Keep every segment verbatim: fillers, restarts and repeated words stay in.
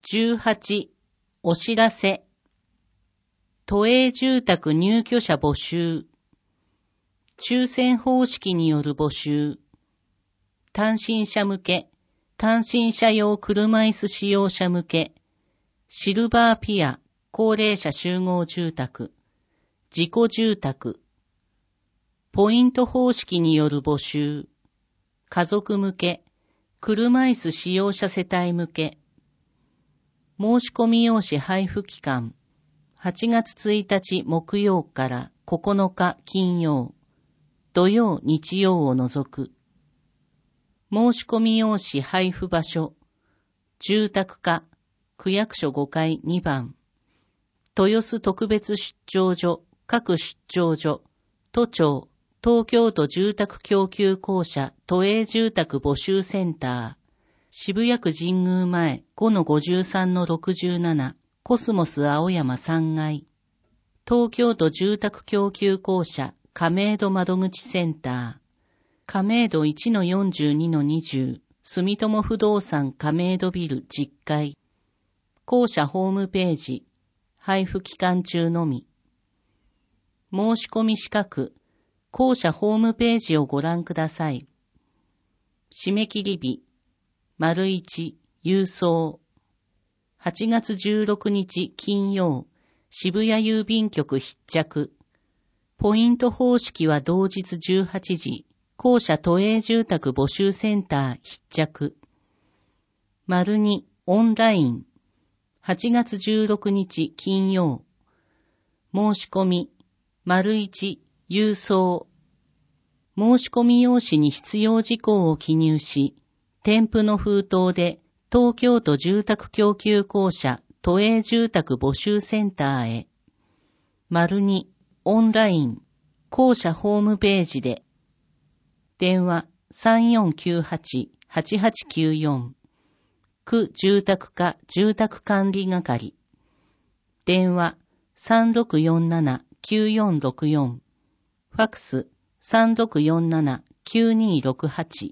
じゅうはち、お知らせ。都営住宅入居者募集。抽選方式による募集。単身者向け、単身者用車椅子使用者向け、シルバーピア、高齢者集合住宅、自己住宅。ポイント方式による募集。家族向け、車椅子使用者世帯向け。申し込み用紙配布期間。はちがつついたち木曜からここのか金曜、土曜日曜を除く。申し込み用紙配布場所。住宅課、区役所ごかいにばん。豊洲特別出張所、各出張所、都庁、東京都住宅供給公社都営住宅募集センター、渋谷区神宮前 ごのごじゅうさんのろくじゅうなな、コスモス青山さんがい、東京都住宅供給公社亀戸窓口センター、亀戸 いちのよんじゅうにのにじゅう、住友不動産亀戸ビルじゅっかい、公社ホームページ、配布期間中のみ。申し込み資格、公社ホームページをご覧ください。締め切り日、丸一、郵送。はちがつじゅうろくにち金曜、渋谷郵便局必着。ポイント方式は同日じゅうはちじ、公社都営住宅募集センター必着。丸に、オンライン。はちがつじゅうろくにち金曜。申し込み、丸一、郵送。申し込み用紙に必要事項を記入し、添付の封筒で東京都住宅供給公社都営住宅募集センターへ。丸に、オンライン、公社ホームページで。電話 さんよんきゅうはち はちはちきゅうよん。区住宅課住宅管理係。電話 さんろくよんなな きゅうよんろくよん。ファックス さんろくよんなな きゅうにろくはち。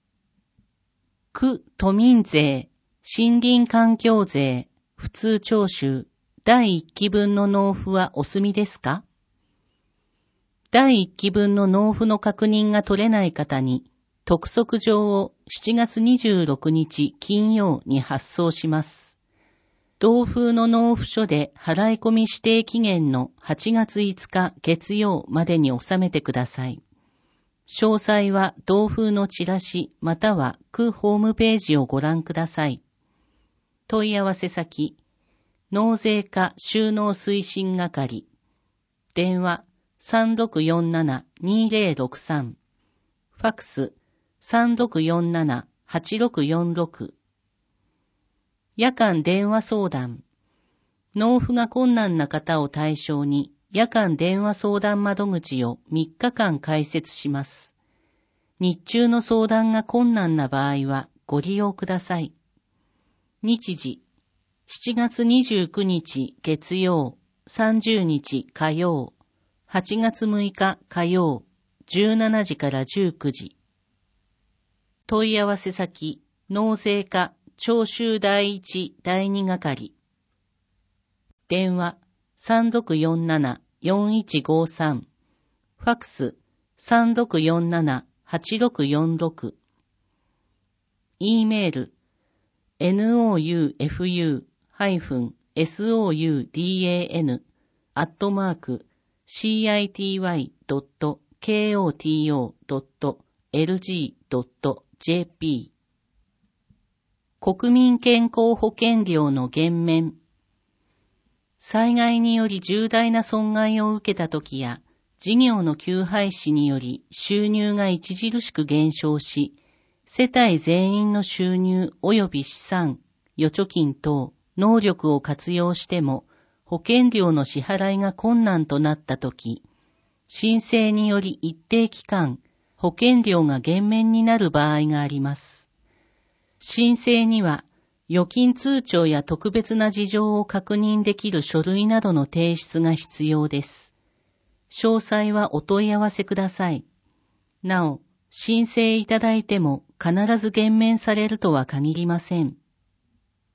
区都民税、森林環境税、普通徴収、だいいっきぶんの納付はお済みですか？だいいっきぶんの納付の確認が取れない方に、督促状をしちがつにじゅうろくにち金曜に発送します。同封の納付書で払い込み指定期限のはちがついつか月曜までに納めてください。詳細は同封のチラシまたは区ホームページをご覧ください。問い合わせ先、納税課収納推進係。電話 さんろくよんなな にぜろろくさん。ファックス さんろくよんなな はちろくよんろく。夜間電話相談。納付が困難な方を対象に夜間電話相談窓口をみっかかん開設します。日中の相談が困難な場合はご利用ください。日時、しちがつにじゅうくにち月曜、さんじゅうにち火曜、はちがつむいか火曜、じゅうしちじからじゅうくじ。問い合わせ先、納税課徴収第一第二係。電話さんろくよんなな よんいちごさん。ファックスさんろくよんなな はちろくよんろく。E メール ノーフユー ソーダン アットマーク シーアイティーワイ ドット ケーオーティーオー ドット エルジー ドット ジェーピー。国民健康保険料の減免。災害により重大な損害を受けたときや、事業の休廃止により収入が著しく減少し、世帯全員の収入及び資産、預貯金等、能力を活用しても、保険料の支払いが困難となったとき、申請により一定期間、保険料が減免になる場合があります。申請には、預金通帳や特別な事情を確認できる書類などの提出が必要です。詳細はお問い合わせください。なお、申請いただいても必ず減免されるとは限りません。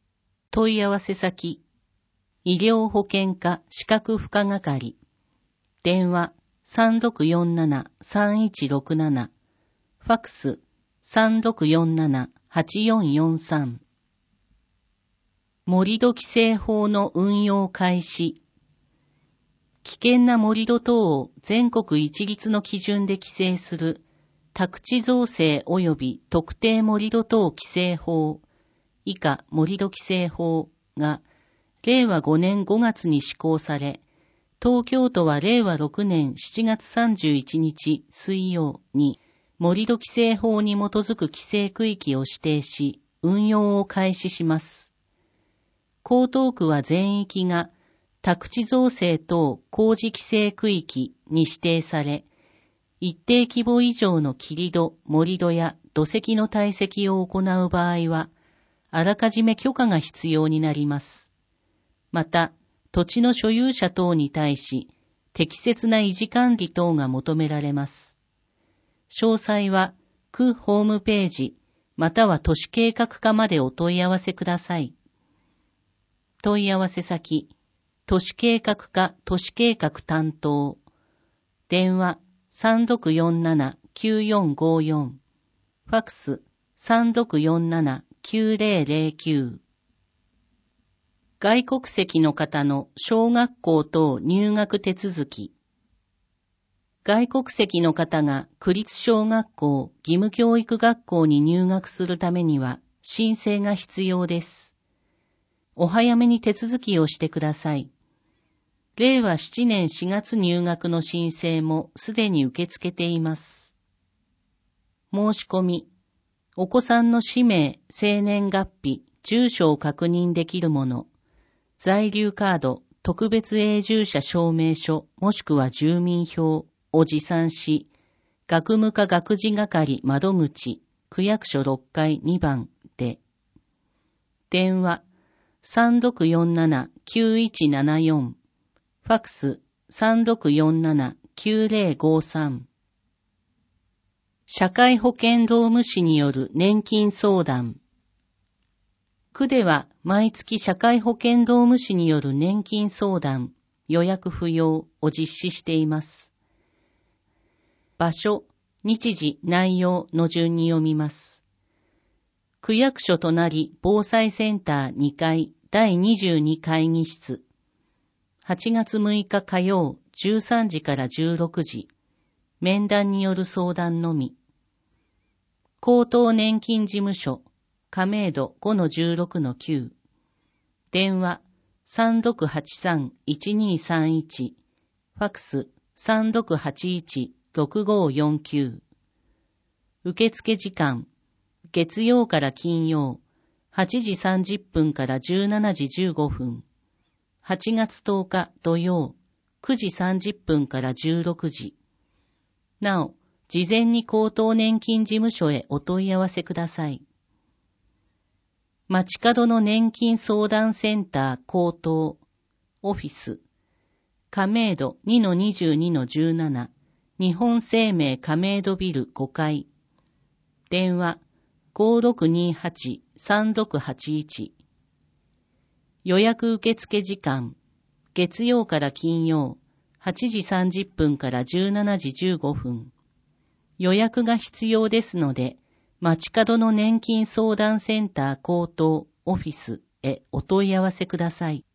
問い合わせ先、医療保険課資格付加係、電話 さんろくよんななさんいちろくなな、ファックス さんろくよんななはちよんよんさん。盛土規制法の運用開始。危険な盛土等を全国一律の基準で規制する宅地造成及び特定盛土等規制法、以下盛土規制法がれいわごねんごがつに施行され、東京都はれいわろくねんしちがつさんじゅういちにち水曜に盛土規制法に基づく規制区域を指定し、運用を開始します。江東区は全域が宅地造成等工事規制区域に指定され、一定規模以上の切土、盛土や土石の堆積を行う場合は、あらかじめ許可が必要になります。また、土地の所有者等に対し、適切な維持管理等が求められます。詳細は、区ホームページ、または都市計画課までお問い合わせください。問い合わせ先、都市計画課都市計画担当、電話 さんろくよんななきゅうよんごよん、ファックス さんろくよんななきゅうぜろぜろきゅう。外国籍の方の小学校等入学手続き。外国籍の方が区立小学校、義務教育学校に入学するためには申請が必要です。お早めに手続きをしてください。れいわななねんしがつ入学の申請もすでに受け付けています。申し込み。お子さんの氏名、生年月日、住所を確認できるもの、在留カード、特別永住者証明書、もしくは住民票を持参し、学務課学事係窓口、区役所ろっかいにばんで、電話 さんろくよんななきゅういちななよん、ファックス さんろくよんななきゅうぜろごさん。社会保険労務士による年金相談。区では毎月社会保険労務士による年金相談、予約不要を実施しています。場所、日時、内容の順に読みます。区役所隣防災センターにかいだいにじゅうに会議室。はちがつむいか火曜じゅうさんじからじゅうろくじ。面談による相談のみ。高等年金事務所、亀戸 ごのじゅうろくのきゅう。電話 さんろくはちさんいちにさんいち。ファックス さんろくはちいちろくごよんきゅう。受付時間、月曜から金曜、はちじさんじゅっぷんからじゅうしちじじゅうごふん。はちがつとおか土曜、くじさんじゅっぷんからじゅうろくじ。なお、事前に高等年金事務所へお問い合わせください。街角の年金相談センター高等、オフィス、亀戸 にのにじゅうにのじゅうなな、日本生命亀戸ビルごかい。電話 ごろくにはちさんろくはちいち。予約受付時間、月曜から金曜、はちじさんじゅっぷんからじゅうしちじじゅうごふん。予約が必要ですので、街角の年金相談センター高等オフィスへお問い合わせください。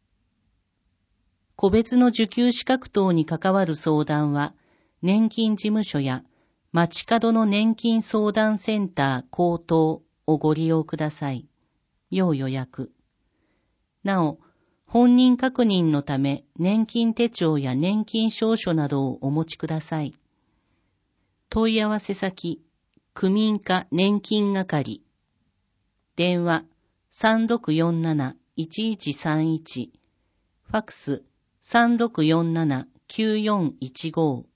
個別の受給資格等に関わる相談は、年金事務所や街角の年金相談センター高等をご利用ください。要予約。なお、本人確認のため年金手帳や年金証書などをお持ちください。問い合わせ先、区民課年金係。電話 さんろくよんなないちいちさんいち。ファックス さんろくよんななきゅうよんいちご。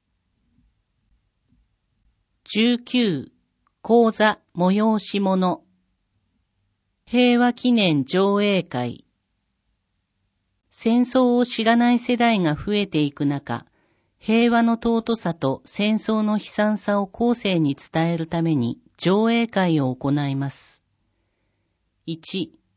じゅうきゅう、講座催し物。平和記念上映会。戦争を知らない世代が増えていく中、平和の尊さと戦争の悲惨さを後世に伝えるために上映会を行います。いち、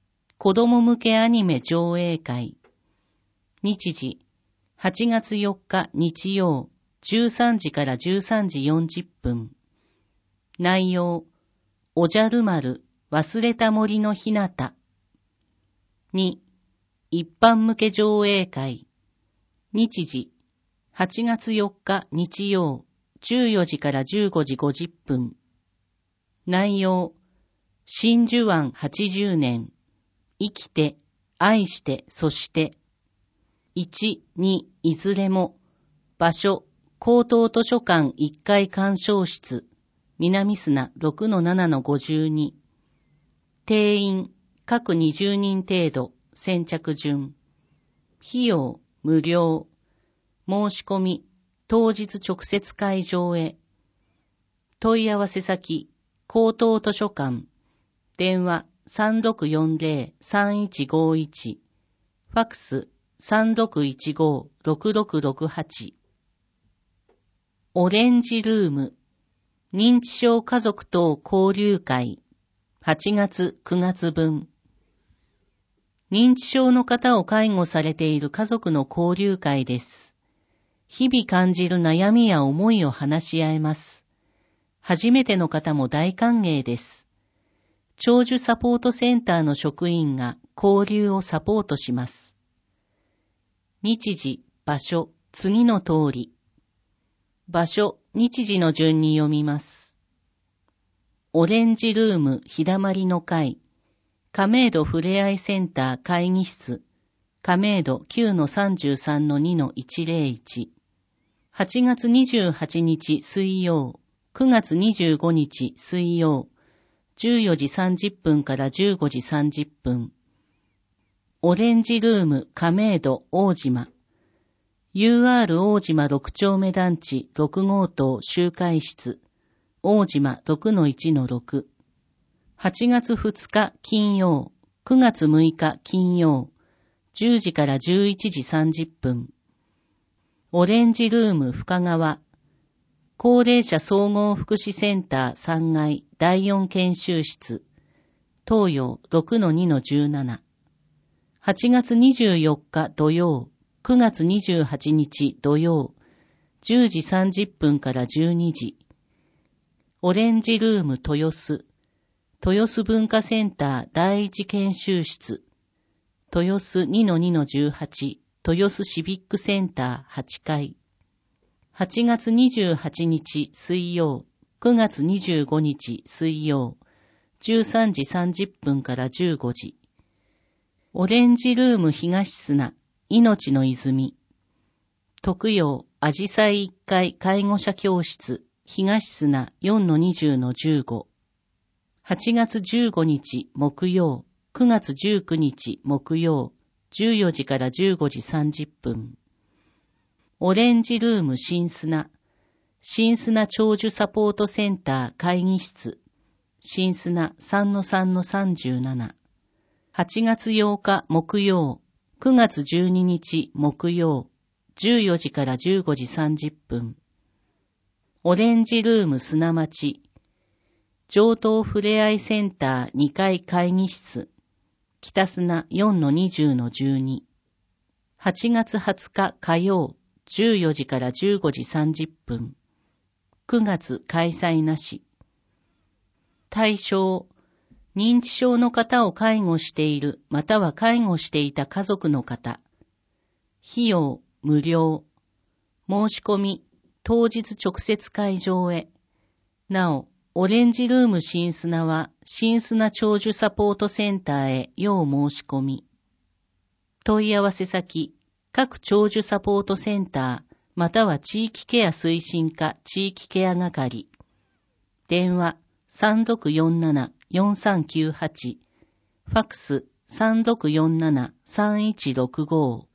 子供向けアニメ上映会。日時、はちがつよっか日曜、じゅうさんじからじゅうさんじよんじゅっぷん。内容、おじゃる丸、忘れた森のひなた。に、一般向け上映会。日時、はちがつよっか日曜、じゅうよじからじゅうごじごじゅっぷん。内容、真珠湾はちじゅうねん。生きて、愛して、そして。いち、に、いずれも。場所、高等図書館いっかい鑑賞室。南砂 ろくのななのごじゅうに。定員、各にじゅうにん程度、先着順。費用、無料。申し込み、当日直接会場へ。問い合わせ先、高等図書館。電話 さんろくよんぜろさんいちごいち。ファックス さんろくいちごろくろくろくはち。オレンジルーム。認知症家族等交流会。はちがつくがつ分。認知症の方を介護されている家族の交流会です。日々感じる悩みや思いを話し合えます。初めての方も大歓迎です。長寿サポートセンターの職員が交流をサポートします。日時、場所、次の通り。場所、日時の順に読みます。オレンジルーム日だまりの会、亀戸ふれあいセンター会議室、亀戸 きゅうのさんじゅうさんのにのいちぜろいち。はちがつにじゅうはちにち水曜、くがつにじゅうごにち水曜、じゅうよじさんじゅっぷんからじゅうごじさんじゅっぷん。オレンジルーム亀戸大島。ユーアール 大島ろく丁目団地ろく号棟集会室。大島 ろくのいちのろく。はちがつふつか金曜、くがつむいか金曜、じゅうじからじゅういちじさんじゅっぷん。オレンジルーム深川。高齢者総合福祉センターさんがいだいよん研修室。東洋 ろくのにのじゅうなな。はちがつにじゅうよっか土曜、くがつにじゅうはちにち土曜、じゅうじさんじゅっぷんからじゅうにじ。オレンジルーム豊洲。豊洲文化センター第一研修室。豊洲 にのにのじゅうはち。豊洲シビックセンターはちかい。はちがつにじゅうはちにち水曜、くがつにじゅうごにち水曜、じゅうさんじさんじゅっぷんからじゅうごじ。オレンジルーム東砂、命の泉。特養、あじさいいっかい介護者教室、東砂 よんのにじゅうのじゅうご。はちがつじゅうごにち木曜、くがつじゅうくにち木曜、じゅうよじからじゅうごじさんじゅっぷん。オレンジルーム新砂、新砂長寿サポートセンター会議室、新砂 さんのさんのさんじゅうなな。はちがつようか木曜、くがつじゅうににち木曜、じゅうよじからじゅうごじさんじゅっぷん。オレンジルーム砂町、上東ふれあいセンターにかい会議室、北砂 よんのにじゅうのじゅうに。はちがつはつか火曜、じゅうよじからじゅうごじさんじゅっぷん。くがつ開催なし。対象、認知症の方を介護しているまたは介護していた家族の方。費用、無料。申し込み、当日直接会場へ。なお、オレンジルーム新砂は新砂長寿サポートセンターへ要申し込み。問い合わせ先、各長寿サポートセンター、または地域ケア推進課地域ケア係。電話 さんろくよんななよんさんきゅうはち。ファックス さんろくよんななさんいちろくご。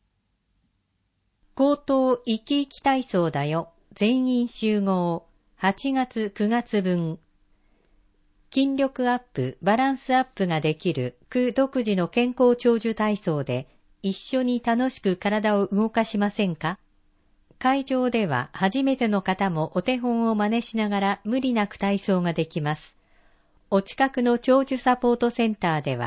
高等生き生き体操だよ。全員集合。はちがつくがつ分。筋力アップ、バランスアップができる区独自の健康長寿体操で一緒に楽しく体を動かしませんか？会場では初めての方もお手本を真似しながら無理なく体操ができます。お近くの長寿サポートセンターでは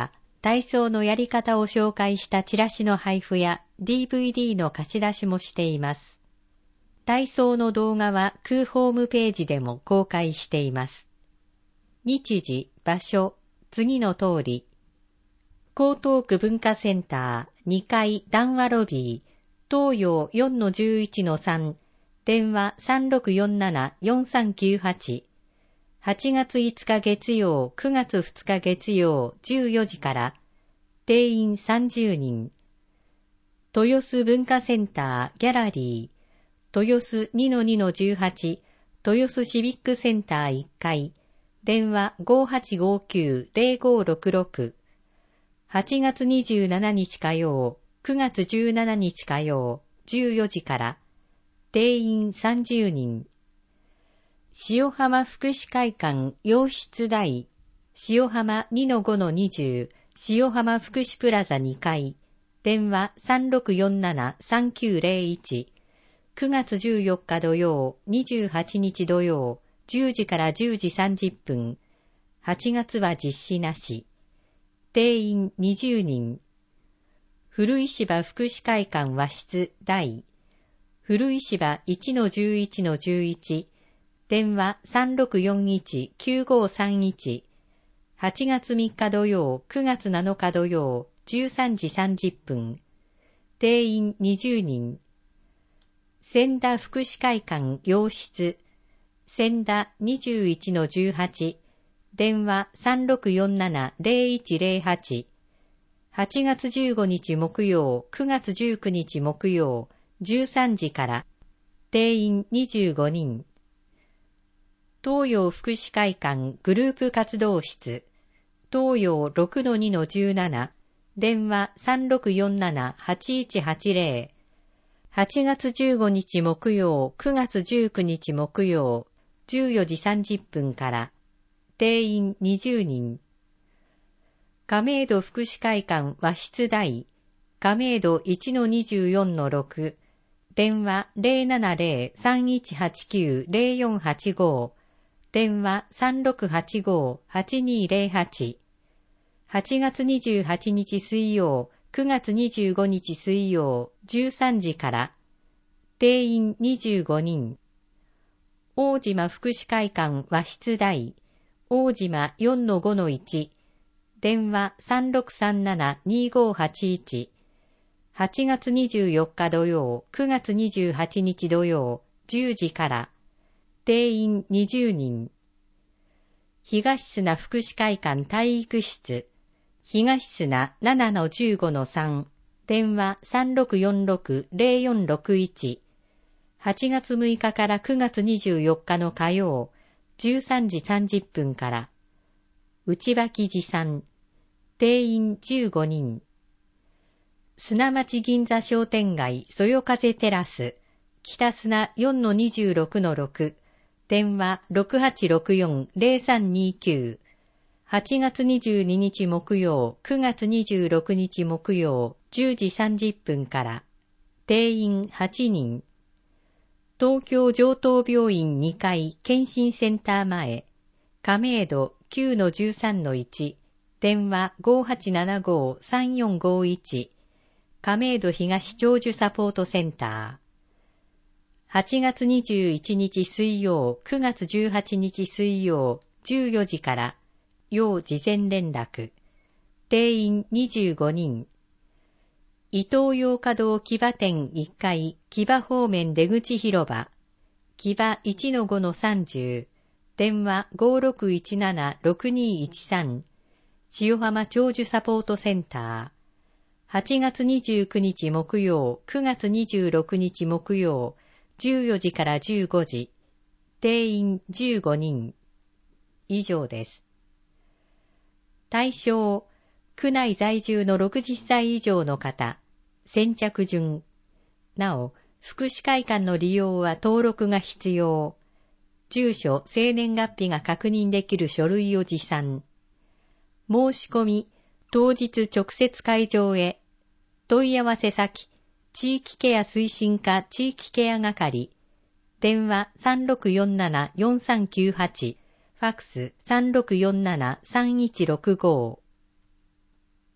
体操のやり方を紹介したチラシの配布や ディーブイディー の貸し出しもしています。体操の動画は空ホームページでも公開しています。日時、場所、次の通り。江東区文化センターにかい談話ロビー、東洋 よんのじゅういちのさん、電話 さんろくよんななよんさんきゅうはち。はちがついつか月曜、くがつふつか月曜じゅうよじから、定員さんじゅうにん。豊洲文化センターギャラリー、豊洲 にのにのじゅうはち、豊洲シビックセンターいっかい、電話 ごはちごきゅうゼロごろくろく。はちがつにじゅうしちにち火曜、くがつじゅうしちにち火曜、じゅうよじから、定員さんじゅうにん。塩浜福祉会館洋室大、塩浜 にのごのにじゅう、塩浜福祉プラザにかい、電話 さんろくよんななさんきゅうゼロいち、くがつじゅうよっか土曜、にじゅうはちにち土曜、じゅうじからじゅうじさんじゅっぷん、はちがつは実施なし、定員にじゅうにん。古石場福祉会館和室大、古石場 いちのじゅういちのじゅういち、電話 さんろくよんいちきゅうごさんいち、はちがつみっか土曜、くがつなのか土曜、じゅうさんじさんじゅっぷん、定員にじゅうにん。千田福祉会館洋室、千田 にじゅういちのじゅうはち、電話 さんろくよんななゼロいちゼロはち、はちがつじゅうごにち木曜、くがつじゅうくにち木曜、じゅうさんじから、定員にじゅうごにん。東洋福祉会館グループ活動室、東洋 ろくのにのじゅうなな、電話 さんろくよんななはちいちはちゼロ、はちがつじゅうごにち木曜、くがつじゅうくにち木曜、じゅうよじさんじゅっぷんから、定員にじゅうにん。亀戸福祉会館和室大、亀戸 いちのにじゅうよんのろく、電話 ゼロななゼロさんいちはちきゅうゼロよんはちご、電話 さんろくはちごはちにゼロはち、はちがつにじゅうはちにち水曜、くがつにじゅうごにち水曜、じゅうさんじから、定員にじゅうごにん。大島福祉会館和室大、大島 よんのごのいち、電話 さんろくさんななにごはちいち、はちがつにじゅうよっか土曜、くがつにじゅうはちにち土曜、じゅうじから、定員にじゅうにん。東砂福祉会館体育室、東砂 ななのじゅうごのさん、電話 さんろくよんろくゼロよんろくいち、はちがつむいかからくがつにじゅうよっかの火曜、じゅうさんじさんじゅっぷんから、内脇持参、定員じゅうごにん。砂町銀座商店街そよ風テラス、北砂 よんのにじゅうろくのろく、電話 ろくはちろくよんゼロさんにきゅう、はちがつにじゅうににち木曜、くがつにじゅうろくにち木曜、じゅうじさんじゅっぷんから、定員はちにん。東京城東病院にかい検診センター前、亀戸 きゅうのじゅうさんのいち、電話 ごはちななごさんよんごいち、亀戸東長寿サポートセンター。はちがつにじゅういちにち水曜、くがつじゅうはちにち水曜、じゅうよじから、要事前連絡。定員にじゅうごにん。伊東洋華堂木場店いっかい、木場方面出口広場。木場 いちのごのさんじゅう。電話 ごろくいちななろくにいちさん。塩浜長寿サポートセンター。はちがつにじゅうくにち木曜、くがつにじゅうろくにち木曜、じゅうよじからじゅうごじ。定員じゅうごにん。以上です。対象、区内在住のろくじゅっさい以上の方、先着順。なお、福祉会館の利用は登録が必要。住所、生年月日が確認できる書類を持参。申し込み、当日直接会場へ。問い合わせ先、地域ケア推進課地域ケア係。電話 さんろくよんななよんさんきゅうはち、ファクス さんろくよんななさんいちろくご。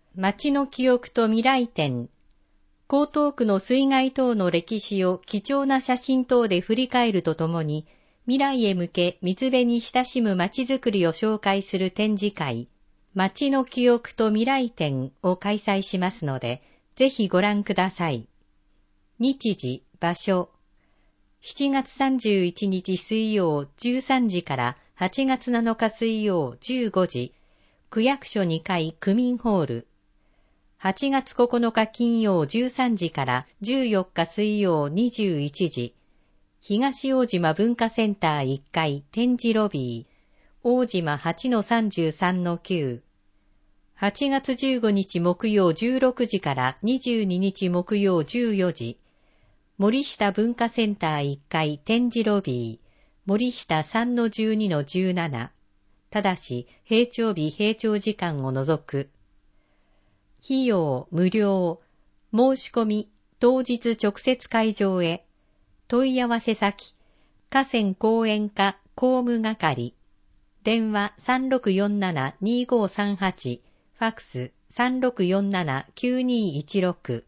町の記憶と未来展。江東区の水害等の歴史を貴重な写真等で振り返るとともに、未来へ向け水辺に親しむ町づくりを紹介する展示会、町の記憶と未来展を開催しますので、ぜひご覧ください。日時、場所。しちがつさんじゅういちにち水曜じゅうさんじからはちがつなのか水曜じゅうごじ、区役所にかい区民ホール。はちがつここのか金曜じゅうさんじからじゅうよっか水曜にじゅういちじ、東大島文化センターいっかい展示ロビー、大島 はちのさんじゅうさんのきゅう。はちがつじゅうごにち木曜じゅうろくじからにじゅうににち木曜じゅうよじ、森下文化センターいっかい展示ロビー、森下 さんのじゅうにのじゅうなな。ただし、閉庁日閉庁時間を除く。費用無料。申し込み当日直接会場へ。問い合わせ先河川公園課公務係。電話 さんろくよんななにごさんはち、ファックス さんろくよんななきゅうにいちろく。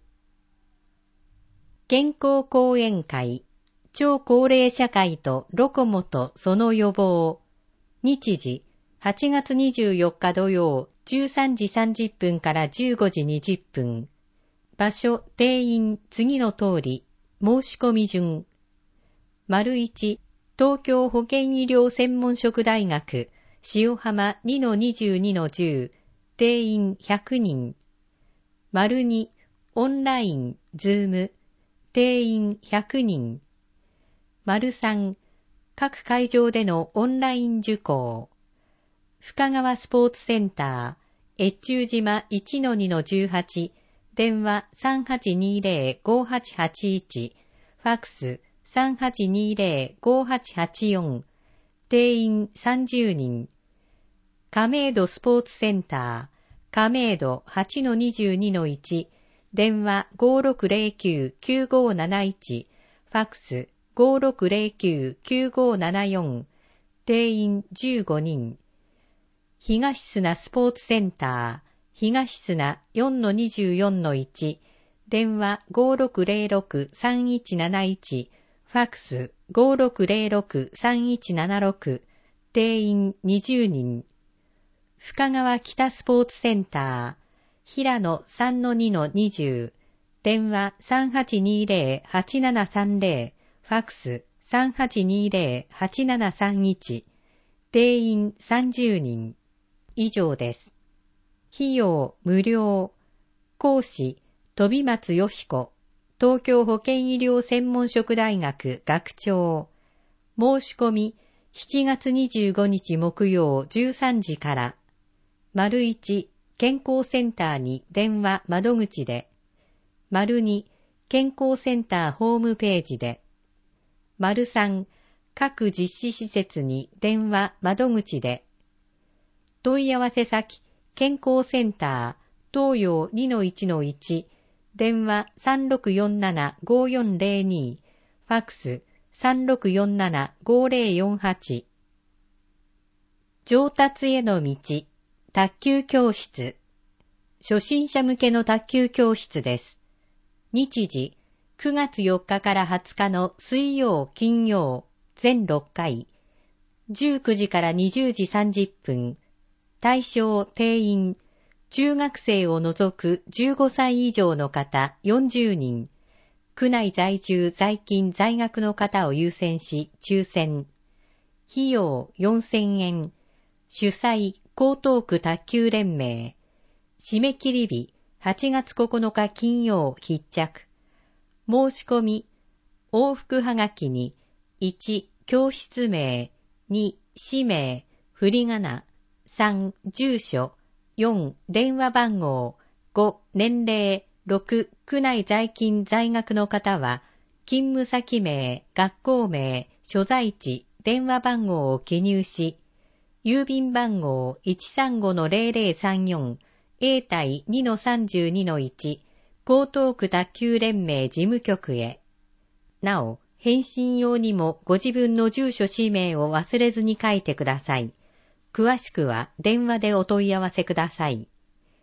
健康講演会。超高齢社会とロコモとその予防。日時はちがつにじゅうよっか土曜じゅうさんじさんじゅっぷんからじゅうごじにじゅっぷん。場所、定員、次の通り。申し込み順。丸いち、東京保健医療専門職大学、塩浜 にのにじゅうにのじゅう。定員ひゃくにん。丸に、オンライン、ズーム。定員ひゃくにん。丸さん、各会場でのオンライン受講。深川スポーツセンター、越中島 いちのにのじゅうはち、電話 さんはちにぜろごはちはちいち、ファックス さんはちにぜろごはちはちよん、定員さんじゅうにん。亀戸スポーツセンター、亀戸 はちのにじゅうにのいち、電話 ごろくぜろきゅうきゅうごなないち、ファックス ごろくぜろきゅうきゅうごななよん、定員じゅうごにん。東砂スポーツセンター、東砂 よんのにじゅうよんのいち、電話 ごろくぜろろくさんいちなないち、ファックス ごろくぜろろくさんいちななろく、定員にじゅうにん。深川北スポーツセンター、平野 さんのにのにじゅう、電話 さんはちにぜろはちななさんぜろ、ファックス さんはちにぜろはちななさんいち、定員さんじゅうにん。以上です。費用無料。講師、飛松よし子、東京保健医療専門職大学学長。申し込み、しちがつにじゅうごにち木曜じゅうさんじから。丸いち、健康センターに電話窓口で。丸に、健康センターホームページで。丸さん、各実施施設に電話窓口で。問い合わせ先、健康センター、東洋 にのいちのいち、電話 さんろくよんななごよんぜろに、ファックス さんろくよんななごぜろよんはち。上達への道、卓球教室。初心者向けの卓球教室です。日時、くがつよっかからはつかの水曜、金曜、全ろっかい、じゅうくじからにじゅうじさんじゅっぷん、対象定員、中学生を除くじゅうごさい以上の方よんじゅうにん、区内在住在勤在学の方を優先し抽選。費用よんせんえん。主催江東区卓球連盟。締め切り日はちがつここのか金曜必着。申し込み、往復はがきにいち教室名、に氏名、振り仮名、さん住所、よん電話番号、ご年齢、ろく区内在勤在学の方は勤務先名、学校名、所在地、電話番号を記入し、郵便番号 いちさんごのぜろぜろさんよん、永代 にのさんじゅうにのいち、江東区卓球連盟事務局へ。なお、返信用にもご自分の住所氏名を忘れずに書いてください。詳しくは電話でお問い合わせください。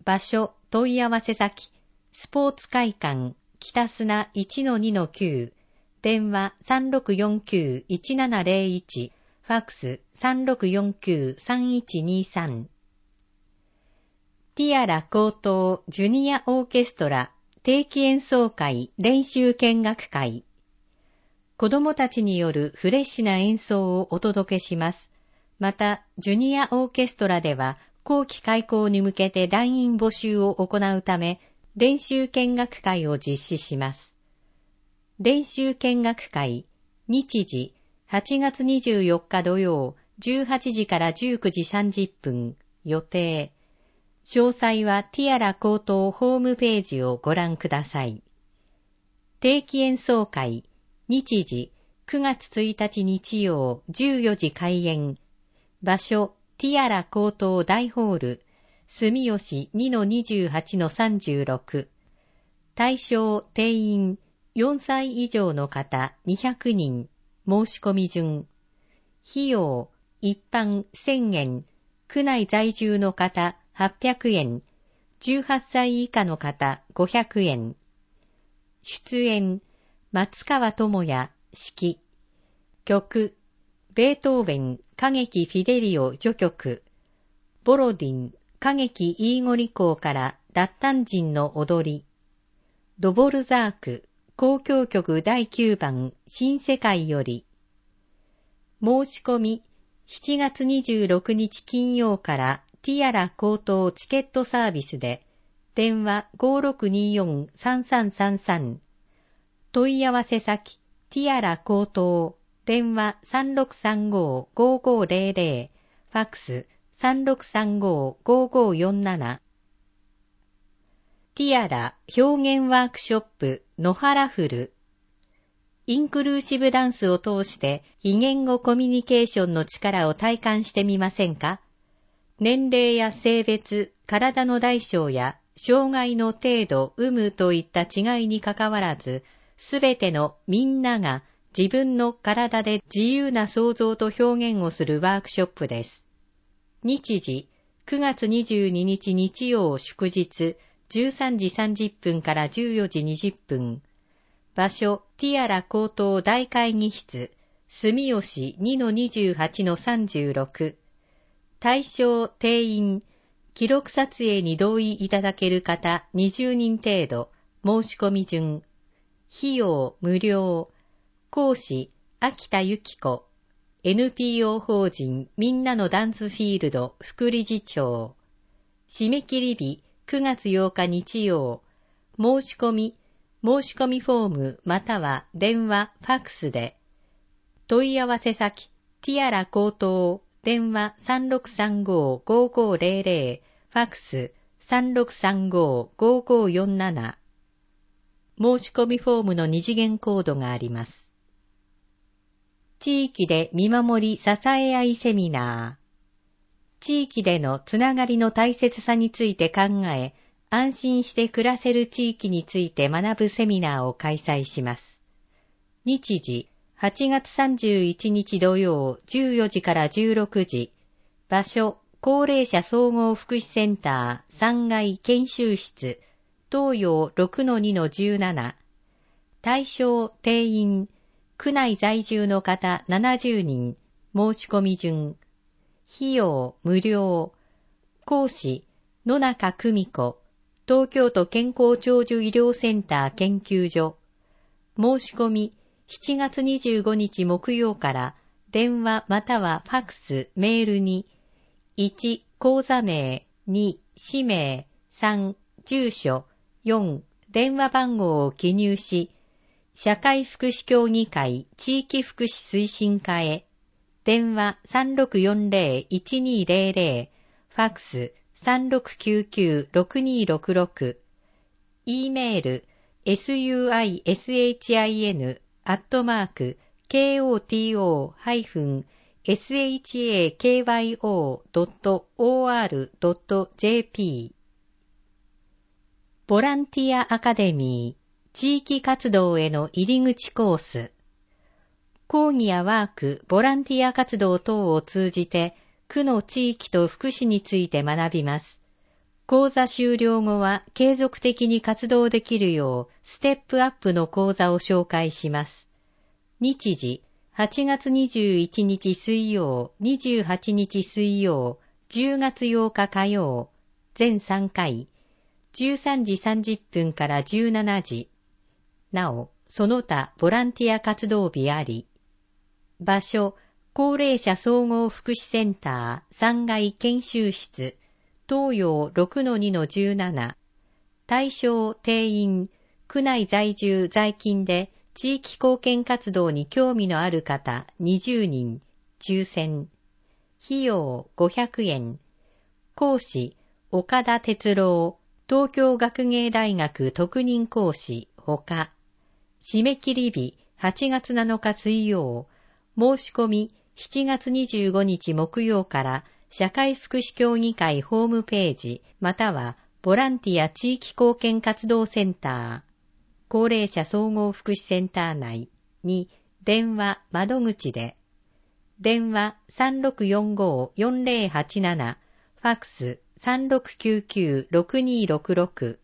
場所、問い合わせ先、スポーツ会館、北砂 いちのにのきゅう、電話 さんろくよんきゅう いちななゼロいち、ファックス さんろくよんきゅう さんいちにさん。ティアラ高等ジュニアオーケストラ定期演奏会練習見学会。子供たちによるフレッシュな演奏をお届けします。また、ジュニアオーケストラでは、後期開校に向けて団員募集を行うため、練習見学会を実施します。練習見学会、日時、はちがつにじゅうよっか土曜、じゅうはちじからじゅうくじさんじゅっぷん、予定。詳細はティアラ高等ホームページをご覧ください。定期演奏会、日時、くがつついたち日曜、じゅうよじ開演。場所、ティアラ高等大ホール、住吉 にのにじゅうはちのさんじゅうろく。対象定員、よんさい以上の方にひゃくにん、申し込み順。費用、一般せんえん、区内在住の方はっぴゃくえん、じゅうはっさい以下の方ごひゃくえん。出演、松川智也、指揮。曲、ベートーベン、歌劇フィデリオ序曲。ボロディン、歌劇イーゴリ校から脱炭人の踊り。ドボルザーク、交響曲だいきゅうばん、新世界より。申し込み、しちがつにじゅうろくにち金曜からティアラ高等チケットサービスで、電話 ごろくによんさんさんさんさん。問い合わせ先、ティアラ高等、電話 さんろくさんご ごごゼロゼロ、ファックス さんろくさんご ごごよんなな。ティアラ表現ワークショップ野原フル。インクルーシブダンスを通して異言語コミュニケーションの力を体感してみませんか？年齢や性別、体の大小や障害の程度、有無といった違いにかかわらず、すべてのみんなが自分の体で自由な創造と表現をするワークショップです。日時、くがつにじゅうににち日曜祝日、じゅうさんじさんじゅっぷんからじゅうよじにじゅっぷん。場所、ティアラ高等大会議室、住吉 にのにじゅうはちのさんじゅうろく。対象定員、記録撮影に同意いただける方にじゅうにん程度、申し込み順。費用無料。講師、秋田由紀子。エヌピーオー 法人みんなのダンスフィールド副理事長。締め切り日、くがつようか日曜。申し込み、申し込みフォームまたは電話、ファックスで。問い合わせ先、ティアラ高等、電話 さんろくさんご ごごゼロゼロ、ファックス さんろくさんご ごごよんなな。申し込みフォームの二次元コードがあります。地域で見守り支え合いセミナー。地域でのつながりの大切さについて考え、安心して暮らせる地域について学ぶセミナーを開催します。日時、はちがつさんじゅういちにち土曜じゅうよじからじゅうろくじ。場所、高齢者総合福祉センターさんがい研修室、東洋 ろくのにのじゅうなな。対象定員、区内在住の方ななじゅうにん、申し込み順。費用無料。講師、野中久美子、東京都健康長寿医療センター研究所。申し込み、しちがつにじゅうごにち木曜から電話またはファックス、メールにいち口座名、に氏名、さん住所、よん電話番号を記入し、社会福祉協議会地域福祉推進課へ電話 さんろくよんゼロ いちにゼロゼロ、ファックス さんろくきゅうきゅう ろくにろくろく、E メール エスユーアイエスエイチアイエヌ アットマーク ケーオーティーオー エスエイチエーケーワイオー ドット オーアール ドット ジェーピー。 ボランティアアカデミー地域活動への入り口コース。講義やワーク、ボランティア活動等を通じて、区の地域と福祉について学びます。 講座終了後は継続的に活動できるようステップアップの講座を紹介します。日時、はちがつにじゅういちにち水曜、にじゅうはちにち水曜、じゅうがつようか火曜、全さんかい、じゅうさんじさんじゅっぷんからじゅうしちじ。なお、その他ボランティア活動日あり。場所、高齢者総合福祉センターさんがい研修室、東洋 ろくのにのじゅうなな。対象定員、区内在住在勤で地域貢献活動に興味のある方にじゅうにん、抽選。費用ごひゃくえん。講師、岡田哲郎、東京学芸大学特任講師ほか。締め切り日はちがつなのか水曜。申し込みしちがつにじゅうごにち木曜から社会福祉協議会ホームページまたはボランティア地域貢献活動センター、高齢者総合福祉センター内に電話窓口で、電話 さんろくよんごーよんぜろはちなな、ファックス さんろくきゅうきゅうろくにろくろく。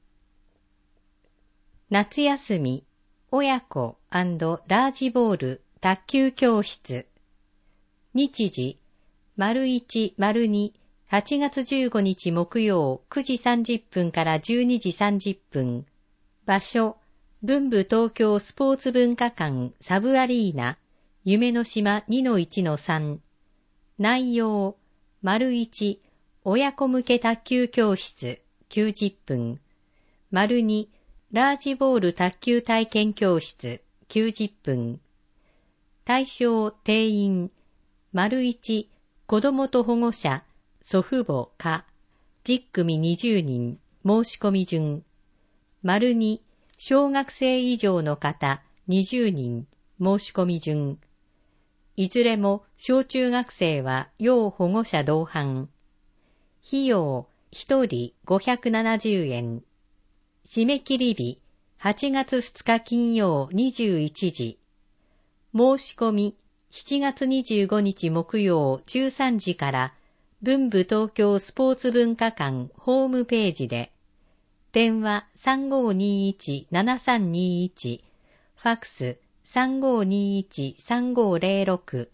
夏休み、親子&ラージボール卓球教室。日時、丸いち、丸に、はちがつじゅうごにち木曜くじさんじゅっぷんからじゅうにじさんじゅっぷん。場所、文部東京スポーツ文化館サブアリーナ、夢の島 にのいちのさん。内容、丸いち、親子向け卓球教室きゅうじゅっぷん。丸に、ラージボール卓球体験教室きゅうじゅっぷん。対象定員、丸いち、子供と保護者、祖父母か、じゅっくみにじゅうにん、申し込み順。丸に、小学生以上の方にじゅうにん、申し込み順。いずれも小中学生は要保護者同伴。費用ひとりごひゃくななじゅうえん。締め切り日はちがつふつか金曜にじゅういちじ。申し込みしちがつにじゅうごにち木曜じゅうさんじから文部東京スポーツ文化館ホームページで、電話 さんごーにーいちななさんにーいち、ファックス さんごーにーいちさんごーぜろろく。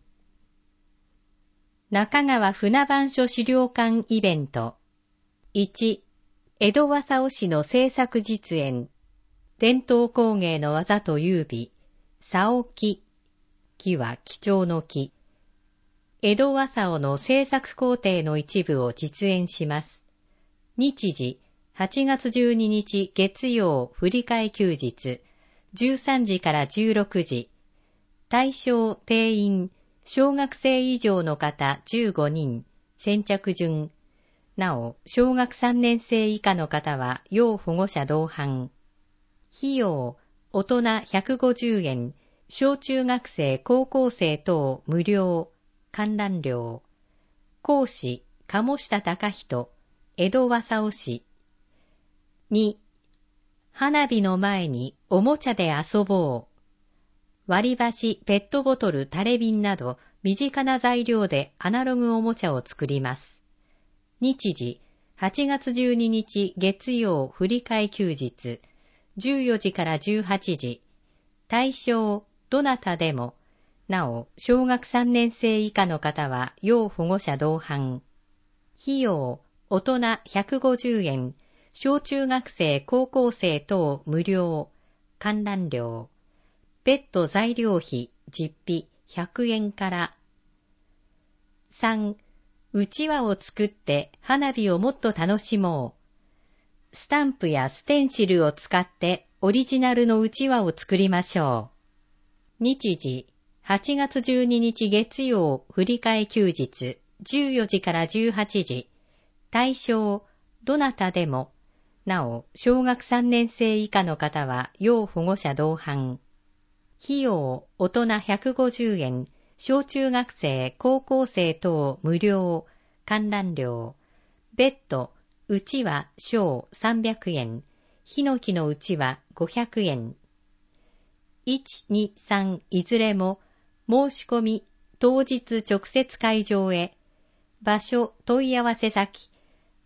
中川船番所資料館イベント。いち、江戸和佐尾市の制作実演。伝統工芸の技と優美。佐尾木。木は貴重の木。江戸和佐尾の制作工程の一部を実演します。日時、はちがつじゅうににち月曜振り替え休日、じゅうさんじからじゅうろくじ。対象定員、小学生以上の方じゅうごにん、先着順。なお、小学さんねん生以下の方は要保護者同伴。費用、大人ひゃくごじゅうえん、小中学生高校生等無料、観覧料。講師、鴨下隆人、江戸和佐尾市。に、花火の前におもちゃで遊ぼう。割り箸、ペットボトル、タレ瓶など身近な材料でアナログおもちゃを作ります。日時、はちがつじゅうににち月曜振り替え休日、じゅうよじからじゅうはちじ。対象、どなたでも。なお、小学さんねん生以下の方は要保護者同伴。費用、大人ひゃくごじゅうえん、小中学生高校生等無料、観覧料。別途材料費、実費ひゃくえんから。さん、うちわを作って花火をもっと楽しもう。スタンプやステンシルを使ってオリジナルのうちわを作りましょう。日時、はちがつじゅうににち月曜振り替え休日、じゅうよじからじゅうはちじ。対象、どなたでも。なお、小学さんねん生以下の方は要保護者同伴。費用、大人ひゃくごじゅうえん、小中学生高校生等無料、観覧料。別途、うちわ小さんびゃくえん、ヒノキのうちわごひゃくえん。いち、に、さんいずれも申し込み当日直接会場へ。場所問い合わせ先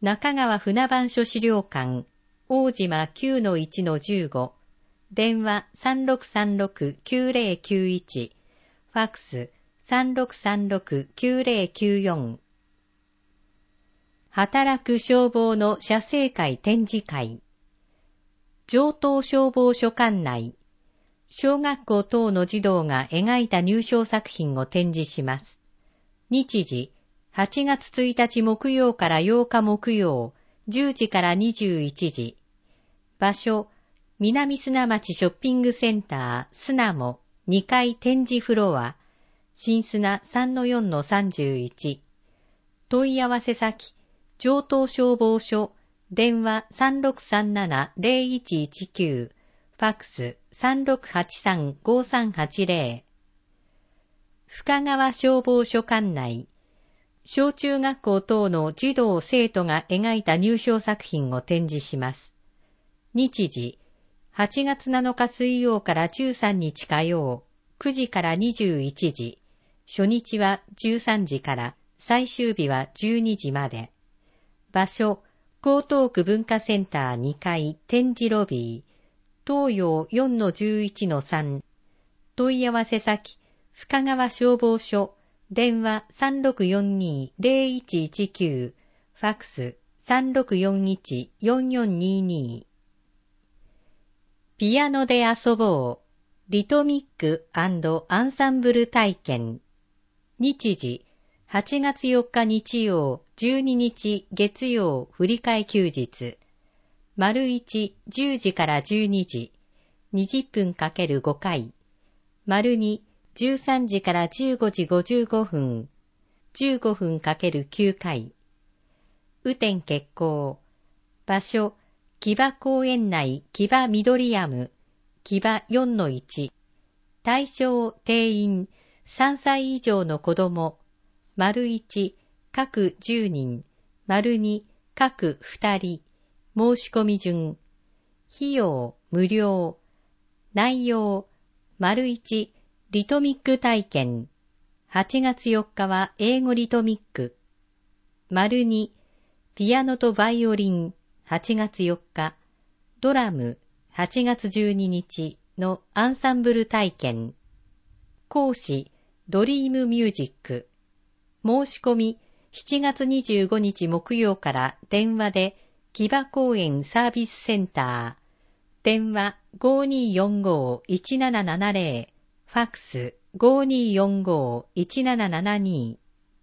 中川船番所資料館、大島 きゅうのいちのじゅうご、電話 さんろくさんろくきゅうぜろきゅういち、ファックス さんろくさんろくきゅうぜろきゅうよん。働く消防の写生会展示会。城東消防署管内、小学校等の児童が描いた入賞作品を展示します。日時、はちがつついたち木曜からようか木曜、じゅうじからにじゅういちじ。場所、南砂町ショッピングセンター、スナモ、にかい展示フロア、新砂 さんのよんのさんじゅういち。問い合わせ先、城東消防署、電話 さんろくさんななぜろいちいちきゅう、ファックス さんろくはちさんごさんはちぜろ。深川消防署管内、小中学校等の児童生徒が描いた入賞作品を展示します。日時、はちがつなのか水曜からじゅうさんにち火曜、くじからにじゅういちじ、初日はじゅうさんじから、最終日はじゅうにじまで。場所、江東区文化センターにかい展示ロビー、東洋 よんのじゅういちのさん。問い合わせ先、深川消防署、電話 さんろくよんにぜろいちいちきゅう、ファックス さんろくよんいちよんよんにに。ピアノで遊ぼう、リトミック&アンサンブル体験。日時、はちがつよっか日曜、じゅうににち月曜振り替え休日。丸いち、じゅうじからじゅうにじ、にじゅっぷんかけるごかい。丸に、じゅうさんじからじゅうごじごじゅうごふん、じゅうごふんかけるきゅうかい。雨天決行。場所、木場公園内木場緑アム、木場 よんのいち。対象定員、さんさい以上の子供、丸いち、各じゅうにん、丸に、各ふたり。申し込み順。費用、無料。内容、丸いち、リトミック体験。はちがつよっかは英語リトミック。丸に、ピアノとバイオリン。はちがつよっか。ドラム。はちがつじゅうににちのアンサンブル体験。講師、ドリームミュージック。申し込み、しちがつにじゅうごにち木曜から電話で、木場公園サービスセンター。電話 ごーにーよんごーいちななななぜろ。ファックス ごーにーよんごーいちななななに。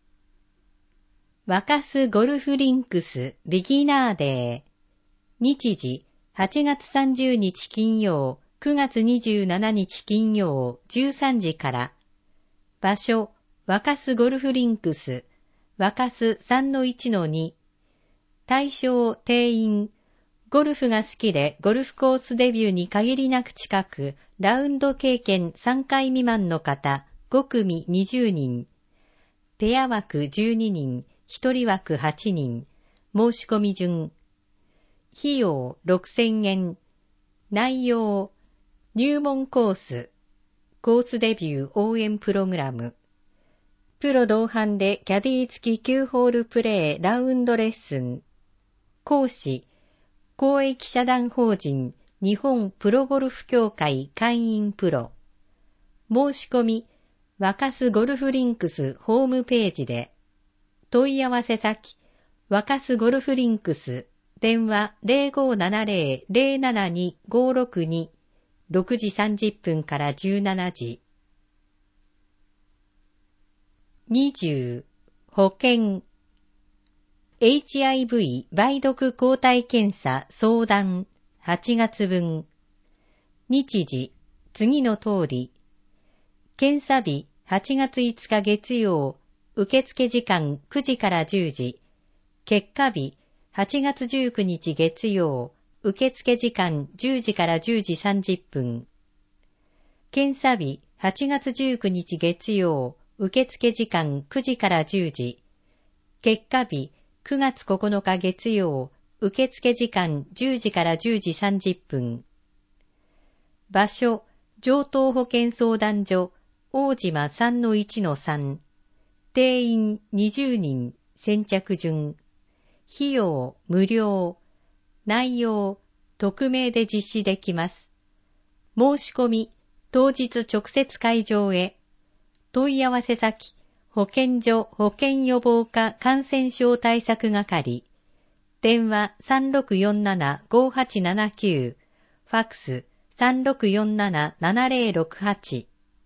若洲ゴルフリンクスビギナーデー。日時、はちがつさんじゅうにち金曜、くがつにじゅうしちにち金曜じゅうさんじから。場所、若洲ゴルフリンクス、若洲 さんのいちのに。対象定員、ゴルフが好きでゴルフコースデビューに限りなく近く、ラウンド経験さんかい未満の方、ごくみにじゅうにん。ペア枠じゅうににん、ひとり枠はちにん。申し込み順。費用ろくせんえん。内容、入門コース、コースデビュー応援プログラム。プロ同伴でキャディー付ききゅうホールプレイラウンドレッスン。講師、公益社団法人日本プロゴルフ協会会員プロ。申し込み、若洲ゴルフリンクスホームページで。問い合わせ先、若洲ゴルフリンクス、電話 ぜろごーななぜろ ぜろななに ごーろくに、ろくじさんじゅっぷんからじゅうしちじ。にじゅう、保険。エイチアイブイ 梅毒抗体検査相談はちがつぶん。日時、次の通り。検査日はちがついつか月曜、受付時間くじからじゅうじ。結果日はちがつじゅうくにち月曜、受付時間じゅうじからじゅうじさんじゅっぷん。検査日はちがつじゅうくにち月曜、受付時間くじからじゅうじ。結果日くがつここのか月曜、受付時間じゅうじからじゅうじさんじゅっぷん。場所、城東保健相談所、大島 さんのいちのさん。定員にじゅうにん、先着順。 費用無料、内容匿名で実施できます。申し込み当日直接会場へ。問い合わせ先保健所保健予防課感染症対策係。電話 さんろくよんなな ごはちななきゅう、ファックス さんろくよんなな ななぜろろくはち。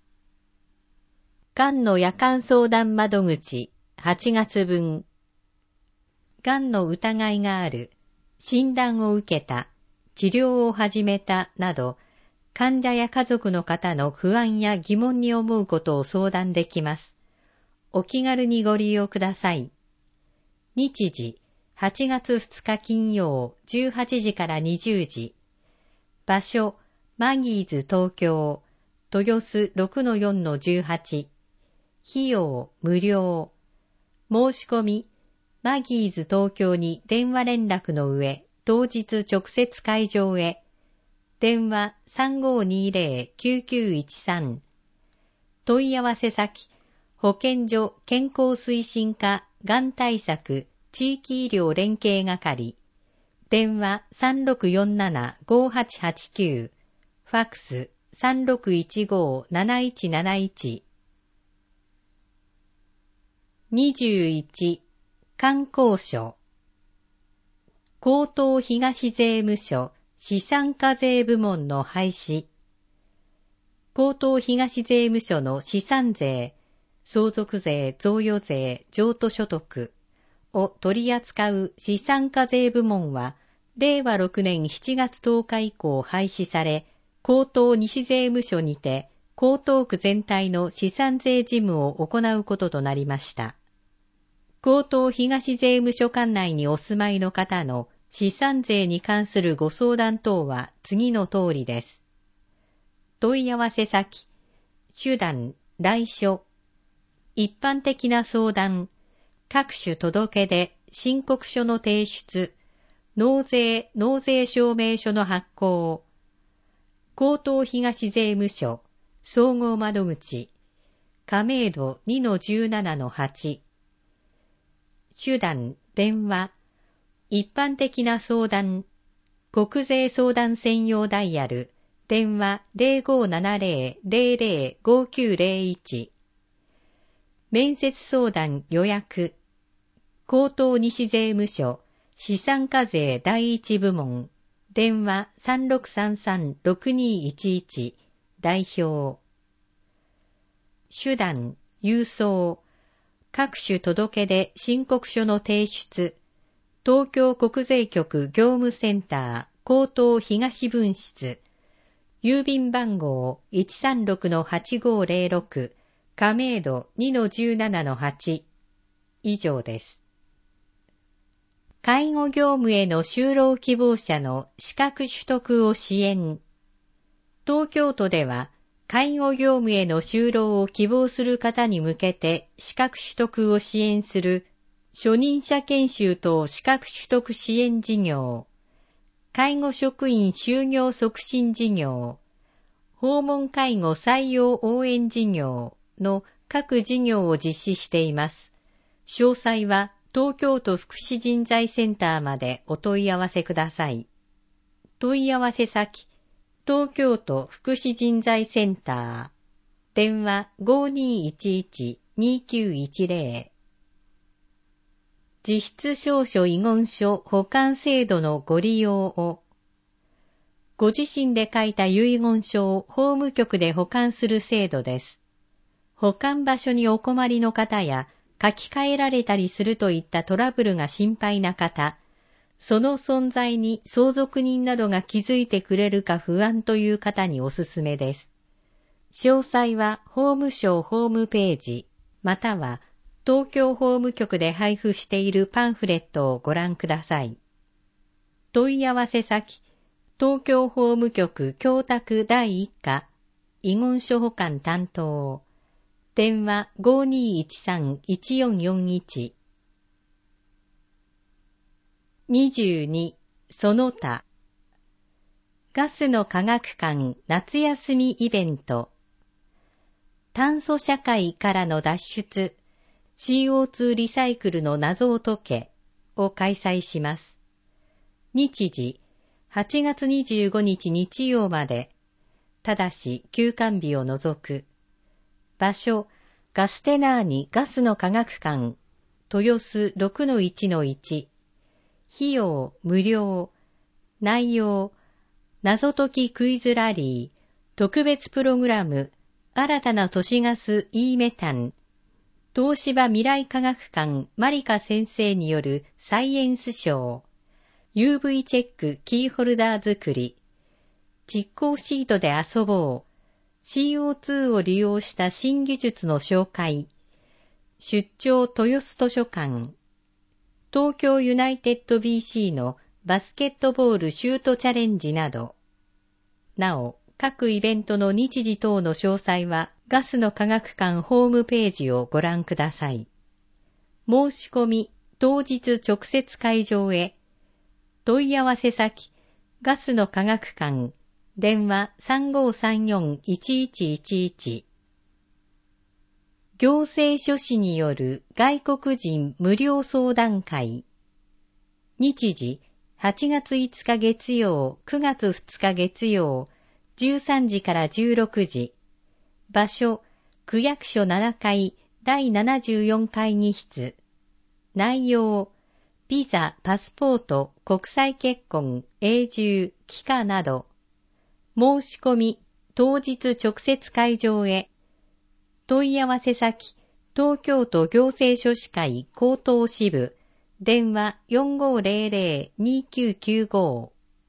がんの夜間相談窓口はちがつ分。がんの疑いがある、診断を受けた、治療を始めたなど、患者や家族の方の不安や疑問に思うことを相談できます。お気軽にご利用ください。日時、はちがつふつか金曜じゅうはちじからにじゅうじ。場所、マギーズ東京、豊洲 ろくのよんのじゅうはち。費用無料。申し込み、マギーズ東京に電話連絡の上、当日直接会場へ。電話 さんごにぜろ きゅうきゅういちさん。問い合わせ先、保健所健康推進課がん対策地域医療連携係。電話 さんろくよんなな ごはちはちきゅう。ファックス さんろくいちご なないちなないち。にじゅういち、観光省。江東東税務署資産課税部門の廃止。江東東税務署の資産税、相続税、贈与税、譲渡所得を取り扱う資産課税部門は、れいわろくねんしちがつとおか以降廃止され、江東西税務署にて、江東区全体の資産税事務を行うこととなりました。江東東税務署管内にお住まいの方の資産税に関するご相談等は次の通りです。問い合わせ先、手段、来所、一般的な相談、各種届出、申告書の提出、納税、納税証明書の発行、江東東税務署、総合窓口、亀戸 にのじゅうななのはち、手段、電話、一般的な相談、国税相談専用ダイヤル、電話 ぜろごななぜろ ぜろぜろ ごきゅうぜろいち、面接相談予約、江東西税務署、資産課税第一部門、電話 さんろくさんさん ろくにいちいち、代表。手段、郵送、各種届出申告書の提出、東京国税局業務センター、江東東分室、郵便番号 いちさんろくのはちごぜろろく、亀戸 にのじゅうななのはち、以上です。介護業務への就労希望者の資格取得を支援。東京都では、介護業務への就労を希望する方に向けて資格取得を支援する初任者研修等資格取得支援事業、介護職員就業促進事業、訪問介護採用応援事業の各事業を実施しています。詳細は東京都福祉人材センターまでお問い合わせください。問い合わせ先、東京都福祉人材センター、電話 ごにいちいち にきゅういちぜろ。実質証書遺言書保管制度のご利用を。ご自身で書いた遺言書を法務局で保管する制度です。保管場所にお困りの方や、書き換えられたりするといったトラブルが心配な方、その存在に相続人などが気づいてくれるか不安という方におすすめです。詳細は法務省ホームページ、または東京法務局で配布しているパンフレットをご覧ください。問い合わせ先、東京法務局教託第一課、遺言書保管担当、電話 ごにいちさん いちよんよんいち。にじゅうに、その他。ガスの科学館夏休みイベント。炭素社会からの脱出、シーオーツー リサイクルの謎を解け、 を開催します。日時、はちがつにじゅうごにち日曜まで、ただし休館日を除く。場所、ガステナーニガスの科学館、豊洲 ろくのいちのいち。費用無料。内容、謎解きクイズラリー、特別プログラム、新たな都市ガス E メタン、東芝未来科学館マリカ先生によるサイエンスショー、ユーブイ チェックキーホルダー作り、蓄光シートで遊ぼう、シーオーツー を利用した新技術の紹介、出張豊洲図書館、東京ユナイテッド ビーシー のバスケットボールシュートチャレンジなど。なお、各イベントの日時等の詳細はガスの科学館ホームページをご覧ください。申し込み、当日直接会場へ。問い合わせ先、ガスの科学館、電話 さんごさんよんいちいちいちいち。行政書士による外国人無料相談会。日時、はちがついつか月曜、くがつふつか月曜、じゅうさんじからじゅうろくじ。場所、区役所ななかいだいななじゅうよん会議室。内容、ビザ、パスポート、国際結婚、永住、帰化など。申し込み、当日直接会場へ。問い合わせ先、東京都行政書士会高等支部、電話 よんごぜろぜろにきゅうきゅうご。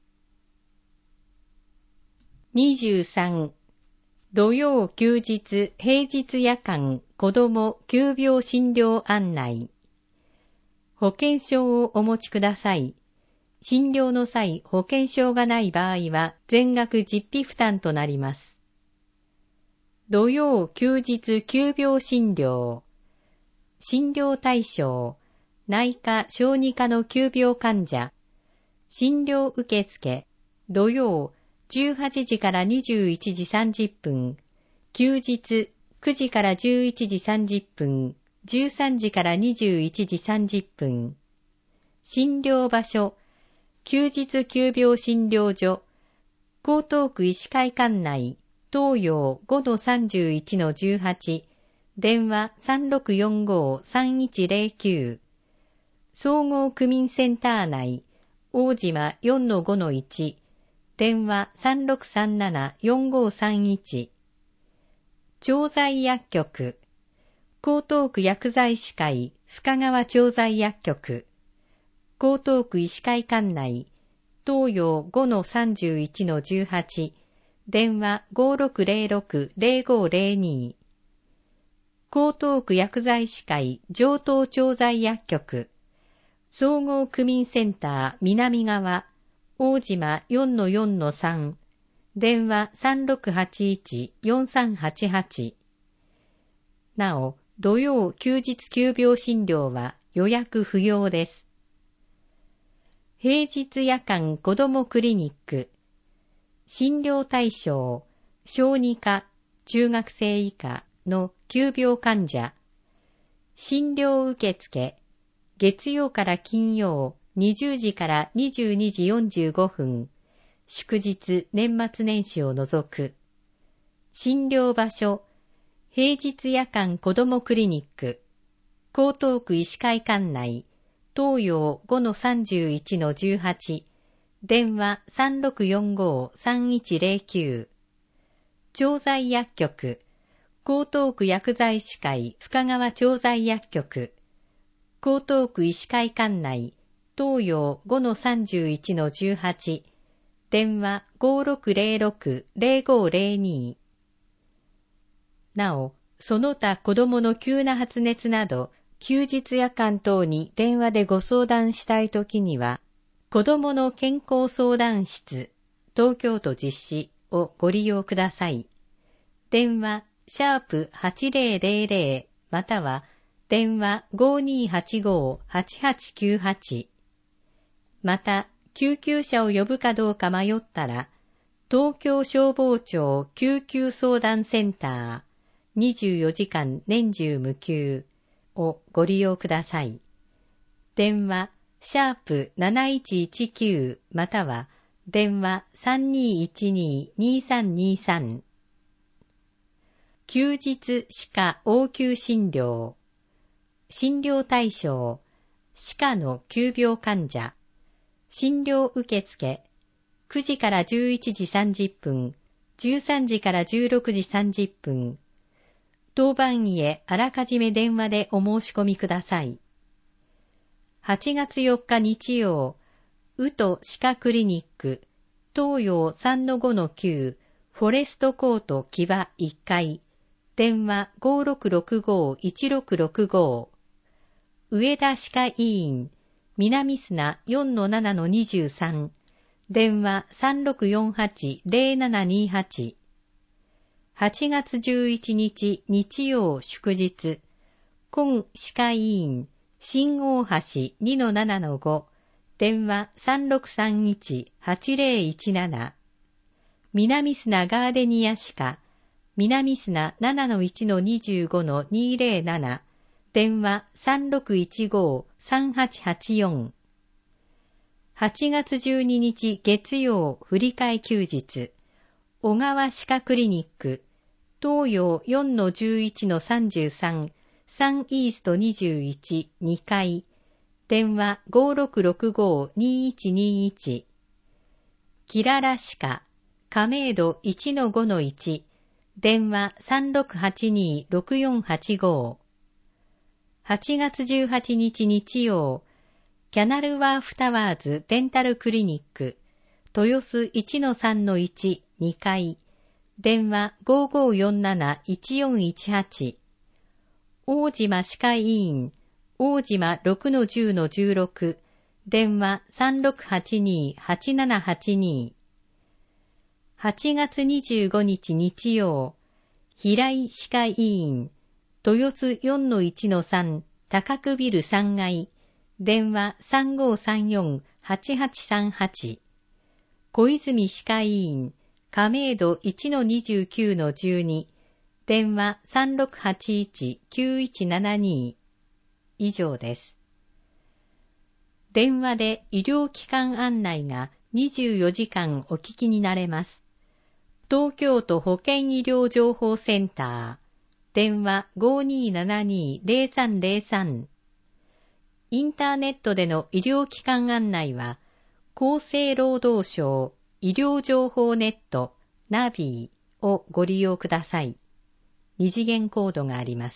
にじゅうさん、土曜休日平日夜間子ども急病診療案内。保険証をお持ちください。診療の際保険証がない場合は全額実費負担となります。土曜休日急病診療。診療対象、内科小児科の急病患者。診療受付、土曜じゅうはちじからにじゅういちじさんじゅっぷん、休日くじからじゅういちじさんじゅっぷん、じゅうさんじからにじゅういちじさんじゅっぷん。診療場所、休日急病診療所、江東区医師会館内、東洋 ごのさんじゅういちのじゅうはち、電話 さんろくよんごさんいちぜろきゅう、総合区民センター内、大島 よんのごのいち、電話 さんろくさんななよんごさんいち、調剤薬局、江東区薬剤師会深川調剤薬局、江東区医師会館内、東洋 ごのさんじゅういちのじゅうはち、電話 ごろくぜろろくぜろごぜろに、江東区薬剤師会上東調剤薬局、総合区民センター南側、大島 よんのよんのさん、電話 さんろくはちいちよんさんはちはち。なお、土曜休日急病診療は予約不要です。平日夜間子どもクリニック。診療対象、小児科、中学生以下の急病患者。診療受付、月曜から金曜にじゅうじからにじゅうにじよんじゅうごふん、祝日年末年始を除く。診療場所、平日夜間子どもクリニック、江東区医師会館内、東洋 ごのさんじゅういちのじゅうはち、電話 さんろくよんごさんいちぜろきゅう、調剤薬局、江東区薬剤師会深川調剤薬局、江東区医師会館内、東洋 ごのさんじゅういちのじゅうはち、電話 ごろくぜろろくぜろごぜろに。なお、その他子供の急な発熱など、休日夜間等に電話でご相談したいときには、子供の健康相談室、東京都実施をご利用ください。電話、シャープはちぜろぜろぜろまたは電話 ごにはちごはちはちきゅうはち。また、救急車を呼ぶかどうか迷ったら、東京消防庁救急相談センターにじゅうよじかん年中無休をご利用ください。電話シャープなないちいちきゅうまたは電話 さんにいちに にさんにさん。休日歯科応急診療。診療対象、歯科の急病患者。診療受付、くじからじゅういちじさんじゅっぷん、じゅうさんじからじゅうろくじさんじゅっぷん。当番医へあらかじめ電話でお申し込みください。はちがつよっか日曜、うと歯科クリニック、東洋 さんのごのきゅう、フォレストコート木場いっかい、電話 ごーろくろくごーいちろくろくご。上田歯科医院、南砂 よんのななのにじゅうさん、電話 さんろくよんはちゼロななにはち。はちがつじゅういちにち日曜祝日、今歯科医院、新大橋 にのななのご、電話 さんろくさんいちはちゼロいちなな。南砂ガーデニア歯科、南砂 ななのいちのにじゅうごのにゼロなな、電話 さんろくいちごーさんはちはちよん。はちがつじゅうににち月曜振り替え休日、小川歯科クリニック、東洋 よんのじゅういちのさんじゅうさん、サンイーストにじゅういち、にかい、電話 ごーろくろくごーにいちにいち。キララ歯科、亀戸 いちのごのいち、電話 さんろくはちにろくよんはちご。はちがつじゅうはちにち日曜、キャナルワーフタワーズデンタルクリニック、豊洲 いちのさんのいち、にかい、電話 ごーごーよんなないちよんいちはち。大島歯科医院、大島 ろくのじゅうのじゅうろく、電話 さんろくはちにはちななはちに。はちがつにじゅうごにち日曜、平井歯科医院、豊洲 よんのいちのさん、高久ビルさんがい、電話 さんごーさんよんはちはちさんはち。小泉歯科医院、亀戸 いちのにじゅうきゅうのじゅうに、電話 さんろくはちいちきゅういちななに。以上です。電話で医療機関案内がにじゅうよじかんお聞きになれます。東京都保健医療情報センター、電話 ごーにーななにーゼロさんゼロさん。インターネットでの医療機関案内は、厚生労働省医療情報ネットナビをご利用ください。二次元コードがあります。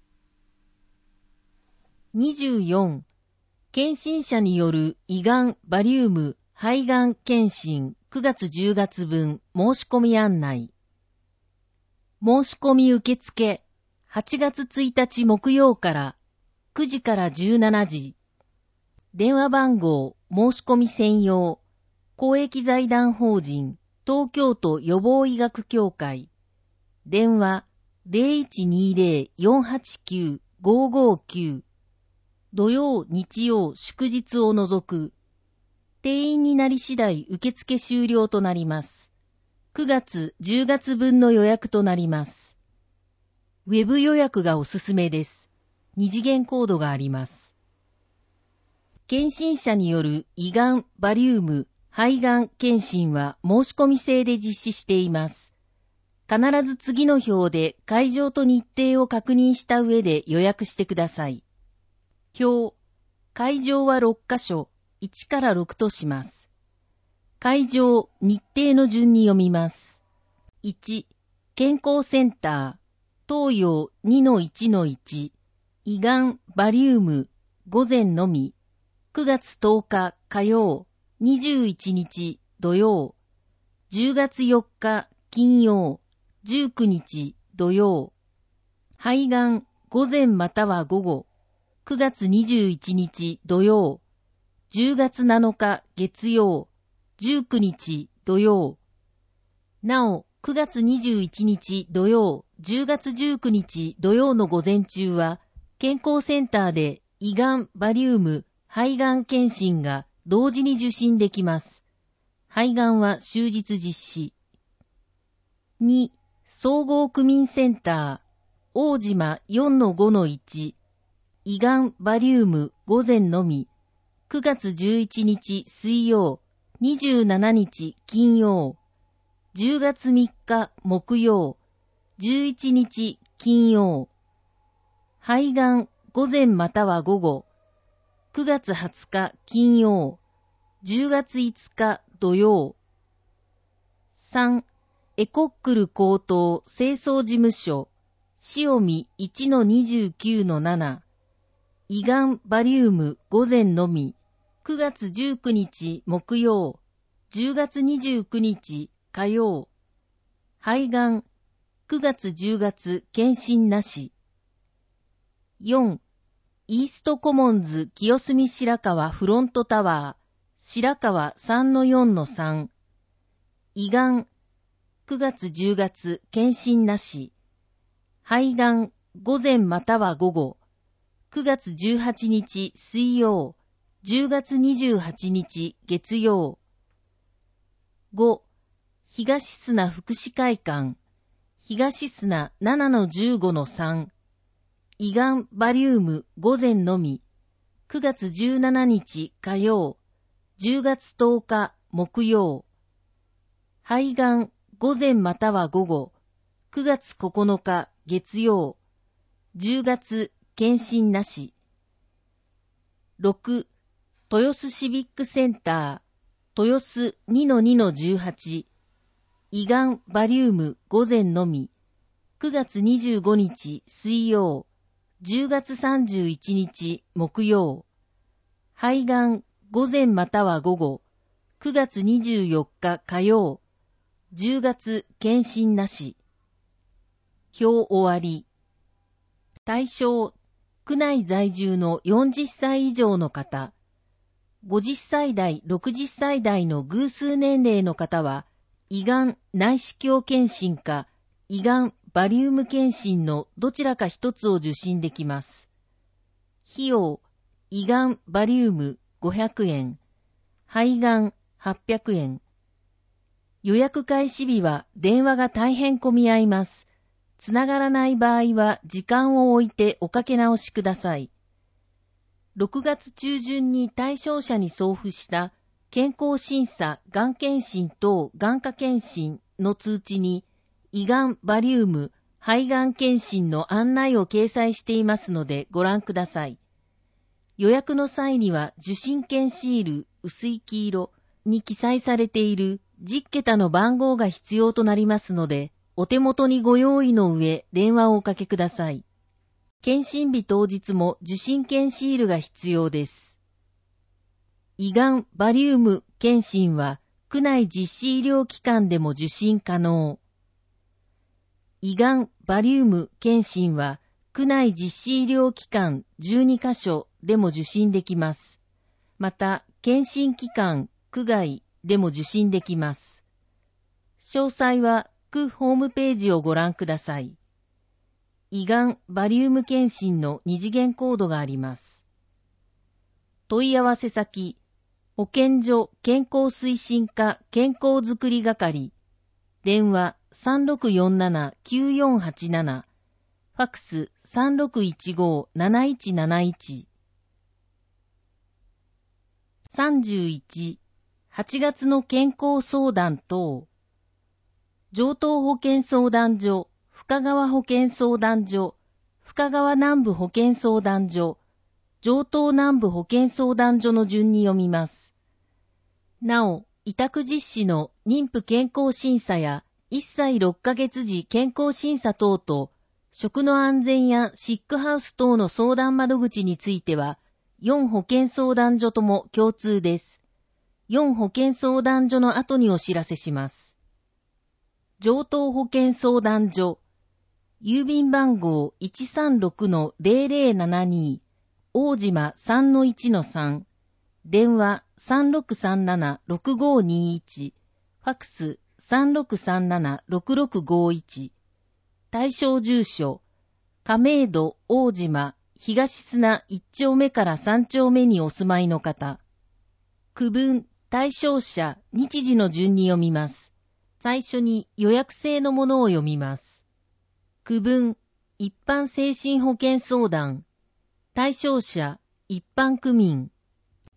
にじゅうよん. 検診者による胃がん、バリウム、肺がん検診くがつじゅうがつぶん申し込み案内。申し込み受付はちがつついたち木曜からくじからじゅうしちじ。電話番号申し込み専用公益財団法人東京都予防医学協会。電話 ゼロいちにゼロ よんはちきゅう ごーごーきゅう。土曜、日曜、祝日を除く。定員になり次第受付終了となります。くがつ、じゅうがつぶんの予約となります。ウェブ予約がおすすめです。二次元コードがあります。検診者による胃がん、バリウム、肺がん検診は申し込み制で実施しています。必ず次の表で会場と日程を確認した上で予約してください。表、会場はろっかしょ、いちからろくとします。会場、日程の順に読みます。いち、健康センター、東洋 にのいちのいち、胃がん、バリウム、午前のみ、くがつとおか火曜、にじゅういちにち土曜、じゅうがつよっか金曜、じゅうくにち土曜、肺がん、午前または午後、くがつにじゅういちにち土曜、じゅうがつなのか月曜、じゅうくにち土曜。なお、くがつにじゅういちにち土曜、じゅうがつじゅうくにち土曜の午前中は、健康センターで胃がん、バリウム、肺がん検診が同時に受診できます。肺がんは終日実施。に、総合区民センター、大島 よんのごのいち、胃がん、バリウム、午前のみ、 くがつじゅういちにち水曜、にじゅうしちにち金曜、じゅうがつみっか木曜、じゅういちにち金曜、肺がん午前または午後、くがつはつか金曜、じゅうがついつか土曜。さん、エコックル高等清掃事務所、塩見 いちのにじゅうきゅうのなな、胃がんバリウム午前のみ、くがつじゅうくにち木曜、じゅうがつにじゅうくにち火曜。肺がんくがつじゅうがつ検診なし。よん、イーストコモンズ清澄白河フロントタワー、白河 さんのよんのさん。胃がんくがつじゅうがつ検診なし。肺がん午前または午後、くがつじゅうはちにち水曜、じゅうがつにじゅうはちにち月曜。ご、東砂福祉会館、東砂 ななのじゅうごのさん。胃がんバリウム午前のみ、くがつじゅうしちにち火曜、じゅうがつとおか木曜。肺がん午前または午後、くがつここのか月曜、じゅうがつ検診なし。ろく、豊洲シビックセンター、豊洲 にのにのじゅうはち。胃がんバリウム午前のみ、くがつにじゅうごにち水曜、じゅうがつさんじゅういちにち木曜。肺がん午前または午後、くがつにじゅうよっか火曜、じゅうがつ検診なし。表終わり。対象、区内在住のよんじゅっさい以上の方、ごじゅっさい代、ろくじゅっさい代の偶数年齢の方は、胃がん内視鏡検診か、胃がんバリウム検診のどちらか一つを受診できます。費用、胃がんバリウムごひゃくえん、肺がんはっぴゃくえん。予約開始日は電話が大変混み合います。つながらない場合は時間を置いておかけ直しください。ろくがつ中旬に対象者に送付した健康審査、がん検診等眼科検診の通知に胃がんバリウム、肺がん検診の案内を掲載していますのでご覧ください。予約の際には受診券シール薄い黄色に記載されているじゅっけたの番号が必要となりますので、お手元にご用意の上、電話をおかけください。検診日当日も受診券シールが必要です。胃がんバリウム検診は、区内実施医療機関でも受診可能。胃がんバリウム検診は、区内実施医療機関じゅうにかしょでも受診できます。また、検診機関、区外でも受診できます。詳細は、区ホームページをご覧ください。胃がんバリウム検診の二次元コードがあります。問い合わせ先、保健所健康推進課健康づくり係、電話 さんろくよんななきゅうよんはちなな、ファックス さんろくいちごなないちなないち。さんじゅういち、はちがつの健康相談等、城東保健相談所、深川保健相談所、深川南部保健相談所、城東南部保健相談所の順に読みます。なお、委託実施の妊婦健康審査やいっさいろっかげつ時健康審査等と、食の安全やシックハウス等の相談窓口については、よん保健相談所とも共通です。よん保健相談所の後にお知らせします。城東保健相談所、郵便番号 いちさんろくのぜろぜろななに、大島 さんのいちのさん、電話 さんろくさんななろくごにいち、ファックス さんろくさんななろくろくごいち、対象住所、亀戸大島東砂いっちょうめからさんちょうめにお住まいの方、区分対象者日時の順に読みます。最初に予約制のものを読みます。区分、一般精神保健相談。対象者、一般区民。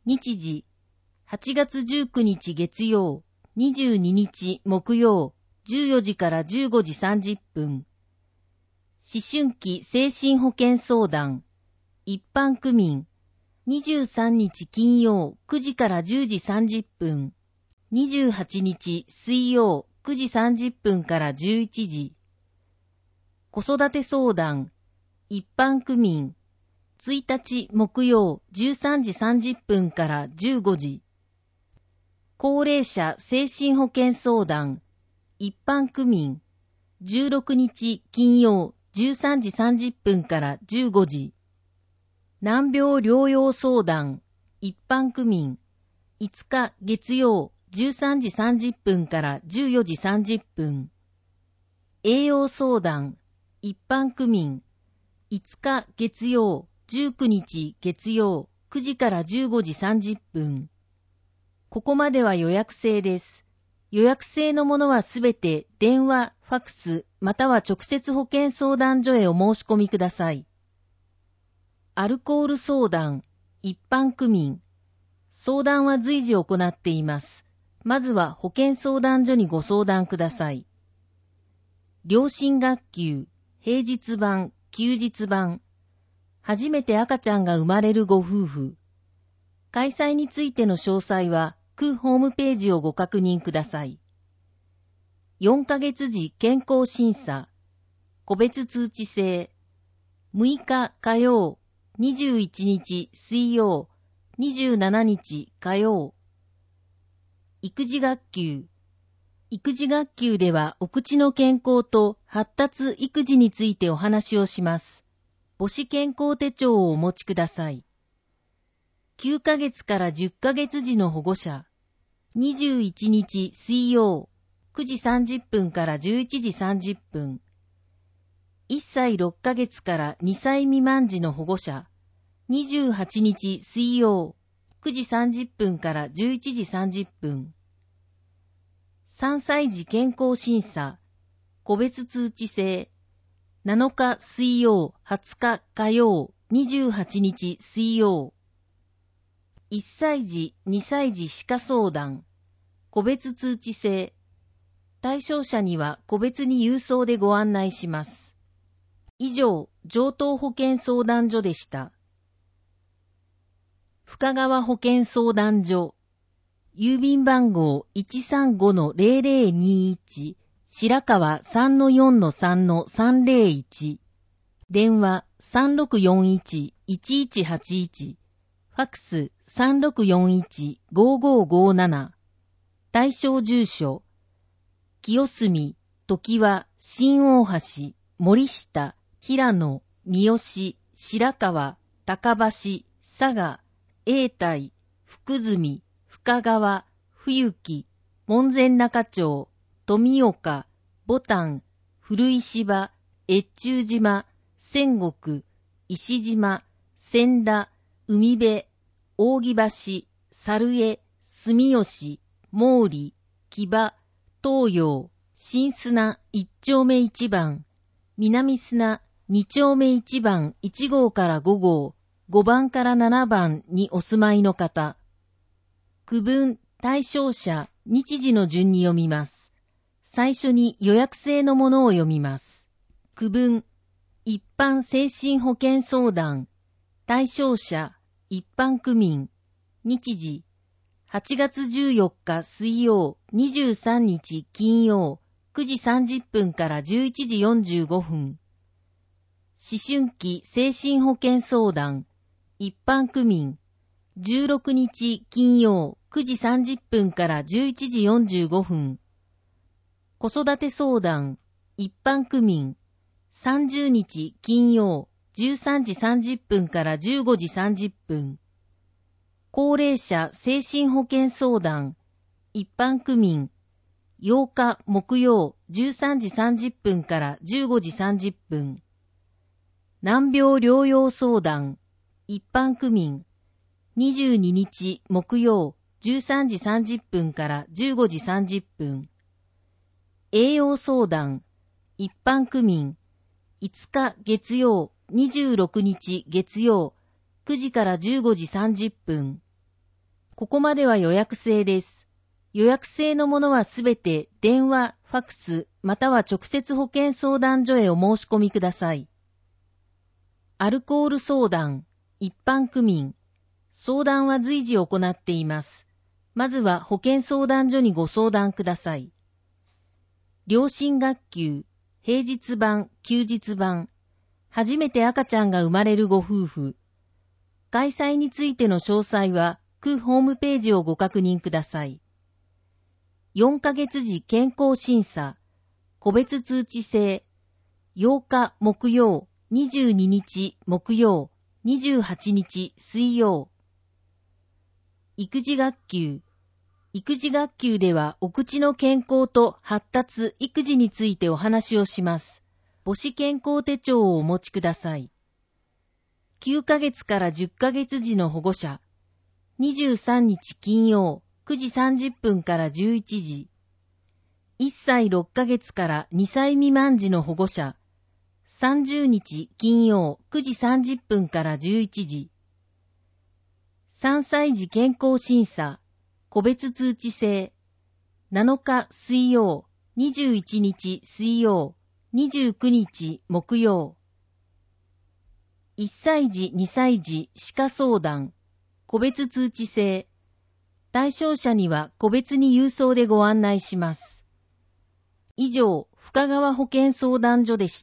日時、はちがつじゅうくにち月曜、にじゅうににち木曜、じゅうよじからじゅうごじさんじゅっぷん。思春期精神保健相談、一般区民、にじゅうさんにち金曜くじからじゅうじさんじゅっぷん。にじゅうはちにち水曜くじさんじゅっぷんからじゅういちじ。子育て相談、一般区民、いちにち木曜じゅうさんじさんじゅっぷんからじゅうごじ。高齢者精神保健相談、一般区民、じゅうろくにち金曜じゅうさんじさんじゅっぷんからじゅうごじ。難病療養相談、一般区民、いつか月曜じゅうさんじさんじゅっぷんからじゅうよじさんじゅっぷん。栄養相談、一般区民、いつか月曜じゅうくにち月曜くじからじゅうごじさんじゅっぷん。ここまでは予約制です。予約制のものはすべて電話、ファクス、または直接保健相談所へお申し込みください。アルコール相談、一般区民。相談は随時行っています。まずは保健相談所にご相談ください。両親学級、平日版、休日版。初めて赤ちゃんが生まれるご夫婦。開催についての詳細は、区ホームページをご確認ください。よんかげつ時健康審査、個別通知制、むいか火曜、にじゅういちにち水曜、にじゅうしちにち火曜。育児学級。育児学級ではお口の健康と発達育児についてお話をします。母子健康手帳をお持ちください。きゅうかげつからじゅっかげつ時の保護者。にじゅういちにち水曜、くじさんじゅっぷんからじゅういちじさんじゅっぷん。いっさいろっかげつからにさい未満児の保護者。にじゅうはちにち水曜、くじさんじゅっぷんからじゅういちじさんじゅっぷん。さんさい児健康審査、個別通知制。なのか水曜、はつか火曜、にじゅうはちにち水曜。いっさい児、にさい児歯科相談、個別通知制。対象者には個別に郵送でご案内します。以上、上東保健相談所でした。深川保健相談所。郵便番号 いちさんごのゼロゼロにいち、白川 さんのよんのさんのさんゼロいち。電話 さんろくよんいちいちいちはちいち。ファクス さんろくよんいちごごごなな。対象住所。清澄、常盤、新大橋、森下、平野、三好、白川、高橋、佐賀、永代、福住、深川、冬木、門前仲町、富岡、牡丹、古石場、越中島、仙石、石島、千田、海辺、扇橋、猿江、住吉、毛利、木場、東洋、新砂一丁目一番、南砂二丁目一番一号から五号、五番から七番にお住まいの方。区分、対象者、日時の順に読みます。最初に予約制のものを読みます。区分、一般精神保健相談、対象者、一般区民、日時、はちがつじゅうよっか水曜、にじゅうさんにち金曜、くじさんじゅっぷんからじゅういちじよんじゅうごふん。思春期精神保健相談、一般区民、じゅうろくにち金曜、くじさんじゅっぷんからじゅういちじよんじゅうごふん。子育て相談、一般区民、さんじゅうにち金曜、じゅうさんじさんじゅっぷんからじゅうごじさんじゅっぷん。高齢者精神保健相談、一般区民、ようか木曜じゅうさんじさんじゅっぷんからじゅうごじさんじゅっぷん。難病療養相談、一般区民、にじゅうににち木曜じゅうさんじさんじゅっぷんからじゅうごじさんじゅっぷん。栄養相談、一般区民、いつか月曜にじゅうろくにち月曜くじからじゅうごじさんじゅっぷん。 ここまでは予約制です。予約制のものはすべて電話、ファクス、または直接保健相談所へお申し込みください。アルコール相談、一般区民、相談は随時行っています。まずは保健相談所にご相談ください。両親学級、平日版、休日版、初めて赤ちゃんが生まれるご夫婦。開催についての詳細は、区ホームページをご確認ください。よんかげつ時健康審査、個別通知制、ようか木曜、にじゅうににち木曜、にじゅうはちにち水曜。育児学級、育児学級ではお口の健康と発達、育児についてお話をします。母子健康手帳をお持ちください。きゅうかげつからじゅっかげつ時の保護者、にじゅうさんにち金曜、くじさんじゅっぷんからじゅういちじ。いっさいろっかげつからにさい未満児の保護者、さんじゅうにち金曜、くじさんじゅっぷんからじゅういちじ。さんさい児健康審査、個別通知制、なのか水曜、にじゅういちにち水曜、にじゅうくにち木曜。いっさい児にさい児歯科相談、個別通知制、対象者には個別に郵送でご案内します。以上、深川保健相談所でした。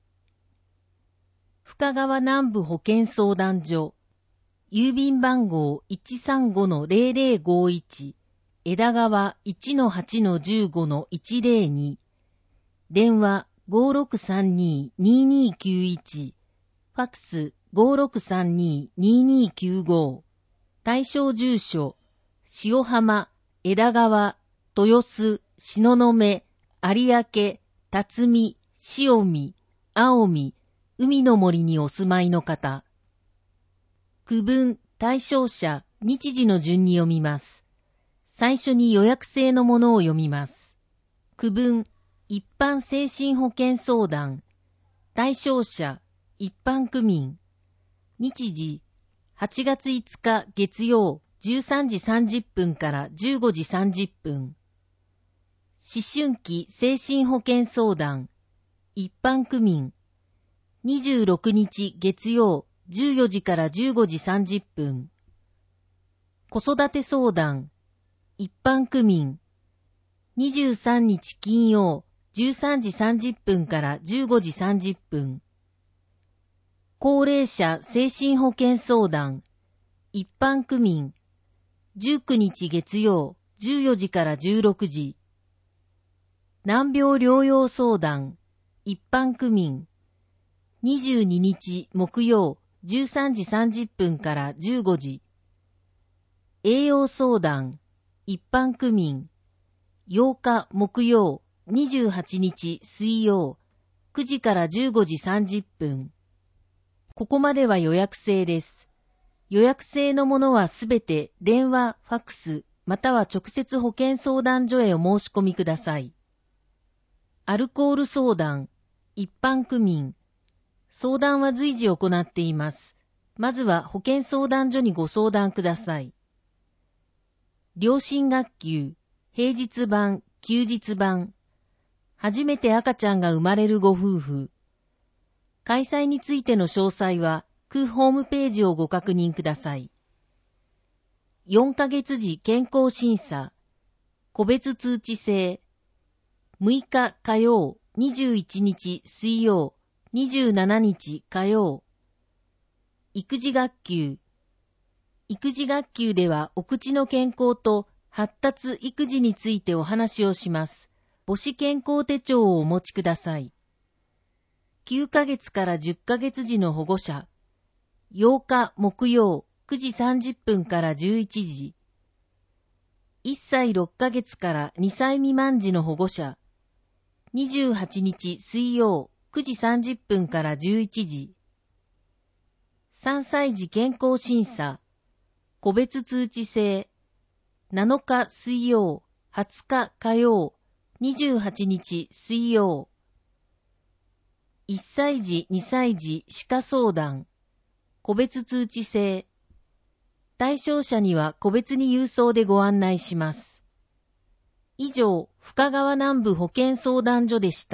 深川南部保健相談所、郵便番号 いちさんごのゼロゼロごいち、枝川 いちのはちのじゅうごのいちゼロに、電話 ごろくさんにーにーにーきゅういち、ファックス ごろくさんにーにーにーきゅうご、対象住所、塩浜、枝川、豊洲、東雲、有明、辰巳、塩見、青海、海の森にお住まいの方。区分、対象者、日時の順に読みます。最初に予約制のものを読みます。区分、一般精神保健相談。対象者、一般区民。日時、はちがついつか月曜、じゅうさんじさんじゅっぷんからじゅうごじさんじゅっぷん。思春期精神保健相談。一般区民。にじゅうろくにち月曜、じゅうよじからじゅうごじさんじゅっぷん。子育て相談。一般区民。にじゅうさんにち金曜、じゅうさんじさんじゅっぷんからじゅうごじさんじゅっぷん。高齢者精神保健相談。一般区民。じゅうくにち月曜、じゅうよじからじゅうろくじ。難病療養相談。一般区民。にじゅうににち木曜、じゅうさんじさんじゅっぷんからじゅうごじ。栄養相談。一般区民。ようか木曜、にじゅうはちにち水曜、くじからじゅうごじさんじゅっぷん。ここまでは予約制です。予約制のものはすべて電話、ファックス、または直接保健相談所へお申し込みください。アルコール相談、一般区民。相談は随時行っています。まずは保健相談所にご相談ください。両親学級、平日版、休日版。初めて赤ちゃんが生まれるご夫婦。開催についての詳細は、区ホームページをご確認ください。よんかげつ時健康審査、個別通知制。むいか火曜、にじゅういちにち水曜、にじゅうしちにち火曜。育児学級。育児学級ではお口の健康と発達育児についてお話をします。母子健康手帳をお持ちください。きゅうかげつからじゅっかげつ時の保護者。ようか木曜、くじさんじゅっぷんからじゅういちじ。いっさいろっかげつからにさい未満児の保護者。にじゅうはちにち水曜、くじさんじゅっぷんからじゅういちじ。さんさい児健康審査。個別通知制。なのか水曜、はつか火曜、にじゅうはちにち水曜。いっさい児にさい児歯科相談。個別通知制。 対象者には個別に郵送でご案内します。以上、深川南部保健相談所でした。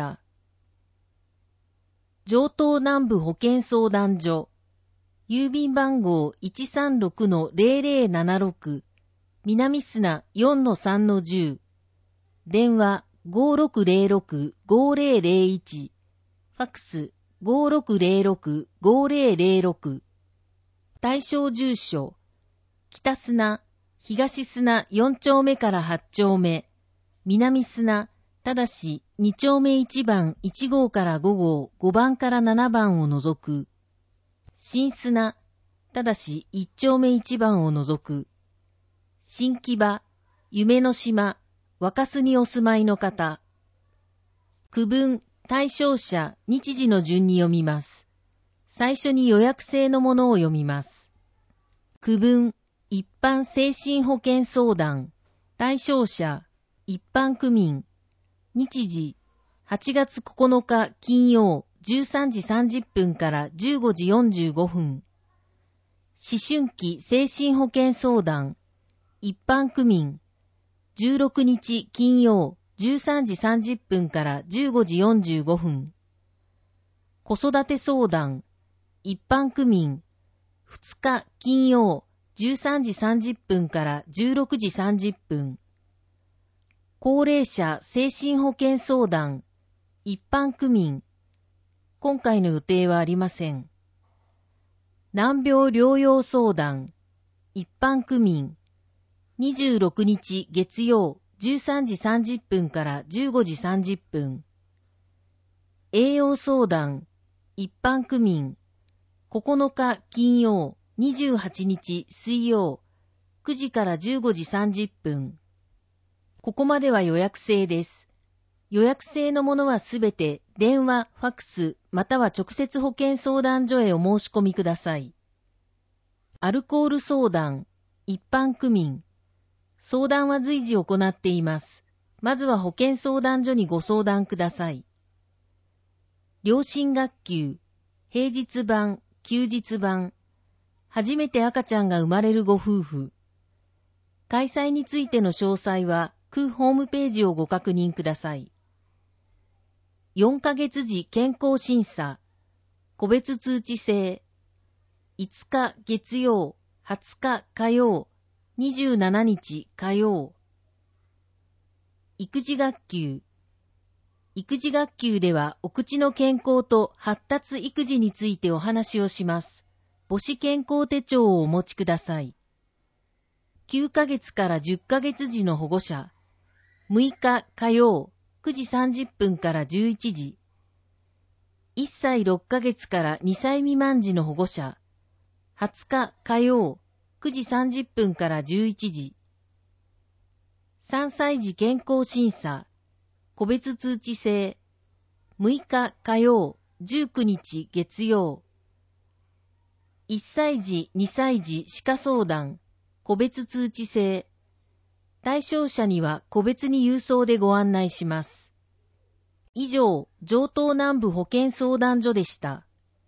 城東南部保健相談所、郵便番号 いちさんろくのゼロゼロななろく、南砂 よんのさんのじゅう、電話 ごろくゼロろくごゼロゼロいち、ファックス ごろくゼロろくごゼロゼロろく、対象住所、北砂、東砂よん丁目からはち丁目、南砂、ただしに丁目いち番いち号からご号、ご番からなな番を除く。新砂、ただしいち丁目いち番を除く。新木場、夢の島、若洲にお住まいの方。区分、対象者、日時の順に読みます。最初に予約制のものを読みます。区分、一般精神保健相談、対象者、一般区民、日時、はちがつここのか金曜じゅうさんじさんじゅっぷんからじゅうごじよんじゅうごふん。思春期精神保健相談、一般区民、じゅうろくにち金曜じゅうさんじさんじゅっぷんからじゅうごじよんじゅうごふん。子育て相談、一般区民、ふつか金曜じゅうさんじさんじゅっぷんからじゅうろくじさんじゅっぷん。高齢者精神保健相談、一般区民。今回の予定はありません。難病療養相談、一般区民。にじゅうろくにち月曜じゅうさんじさんじゅっぷんからじゅうごじさんじゅっぷん。栄養相談、一般区民。ここのか金曜にじゅうはちにち水曜くじからじゅうごじさんじゅっぷん。ここまでは予約制です。予約制のものはすべて電話、ファックス、または直接保健相談所へお申し込みください。アルコール相談、一般区民。相談は随時行っています。まずは保健相談所にご相談ください。両親学級、平日版、休日版。初めて赤ちゃんが生まれるご夫婦。開催についての詳細は、区ホームページをご確認ください。よんかげつ時健康審査、個別通知制、いつか月曜、はつか火曜、にじゅうしちにち火曜。育児学級、育児学級ではお口の健康と発達育児についてお話をします。母子健康手帳をお持ちください。きゅうかげつからじゅっかげつ時の保護者、むいか火曜くじさんじゅっぷんからじゅういちじ。いっさいろっかげつからにさい未満時の保護者、はつか火曜くじさんじゅっぷんからじゅういちじ。さんさい児健康審査、個別通知制、むいか火曜じゅうくにち月曜。いっさい児にさい児歯科相談、個別通知制。対象者には個別に郵送でご案内します。以上、城東南部保健相談所でした。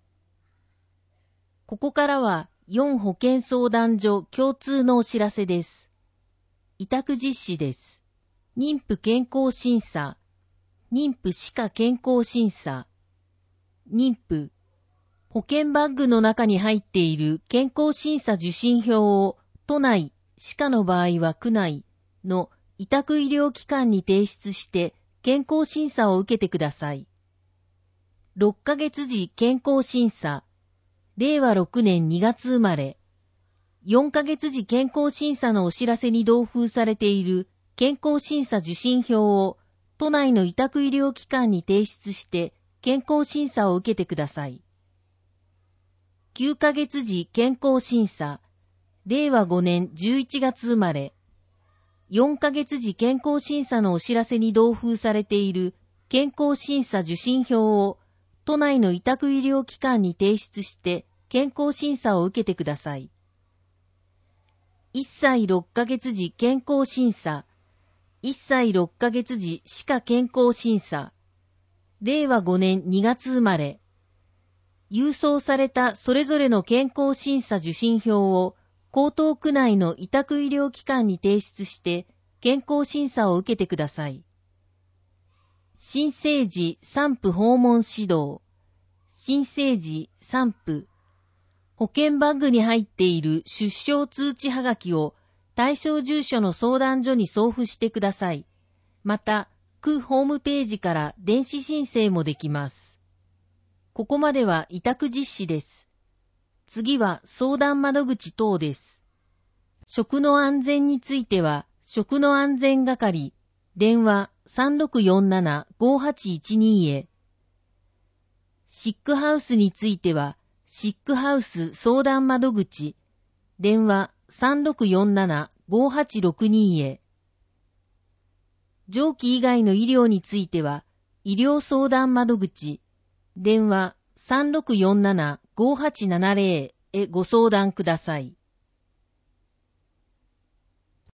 ここからはよん保健相談所共通のお知らせです。委託実施です。妊婦健康審査、妊婦歯科健康審査、妊婦、保険バッグの中に入っている健康審査受診票を都内、歯科の場合は区内の委託医療機関に提出して健康審査を受けてください。ろっかげつ時健康審査、れいわろくねんにがつ生まれ、よんかげつ時健康審査のお知らせに同封されている健康審査受診票を都内の委託医療機関に提出して健康審査を受けてください。きゅうかげつ時健康審査、れいわごねんじゅういちがつ生まれ、よんかげつ時健康審査のお知らせに同封されている健康審査受診票を都内の委託医療機関に提出して健康審査を受けてください。いっさいろっかげつ時健康審査、いっさいろっかげつ時歯科健康審査、れいわごねんにがつ生まれ、郵送されたそれぞれの健康審査受診票を江東区内の委託医療機関に提出して健康審査を受けてください。新生児産婦訪問指導、新生児産婦、保険バッグに入っている出生通知はがきを対象住所の相談所に送付してください。また、区ホームページから電子申請もできます。ここまでは委託実施です。次は相談窓口等です。食の安全については、食の安全係、電話 さんろくよんなな ごはちいちに へ。シックハウスについては、シックハウス相談窓口、電話 さんろくよんなな ごはちろくに へ。上記以外の医療については、医療相談窓口、電話 さんろくよんなな ごはちななぜろ へご相談ください。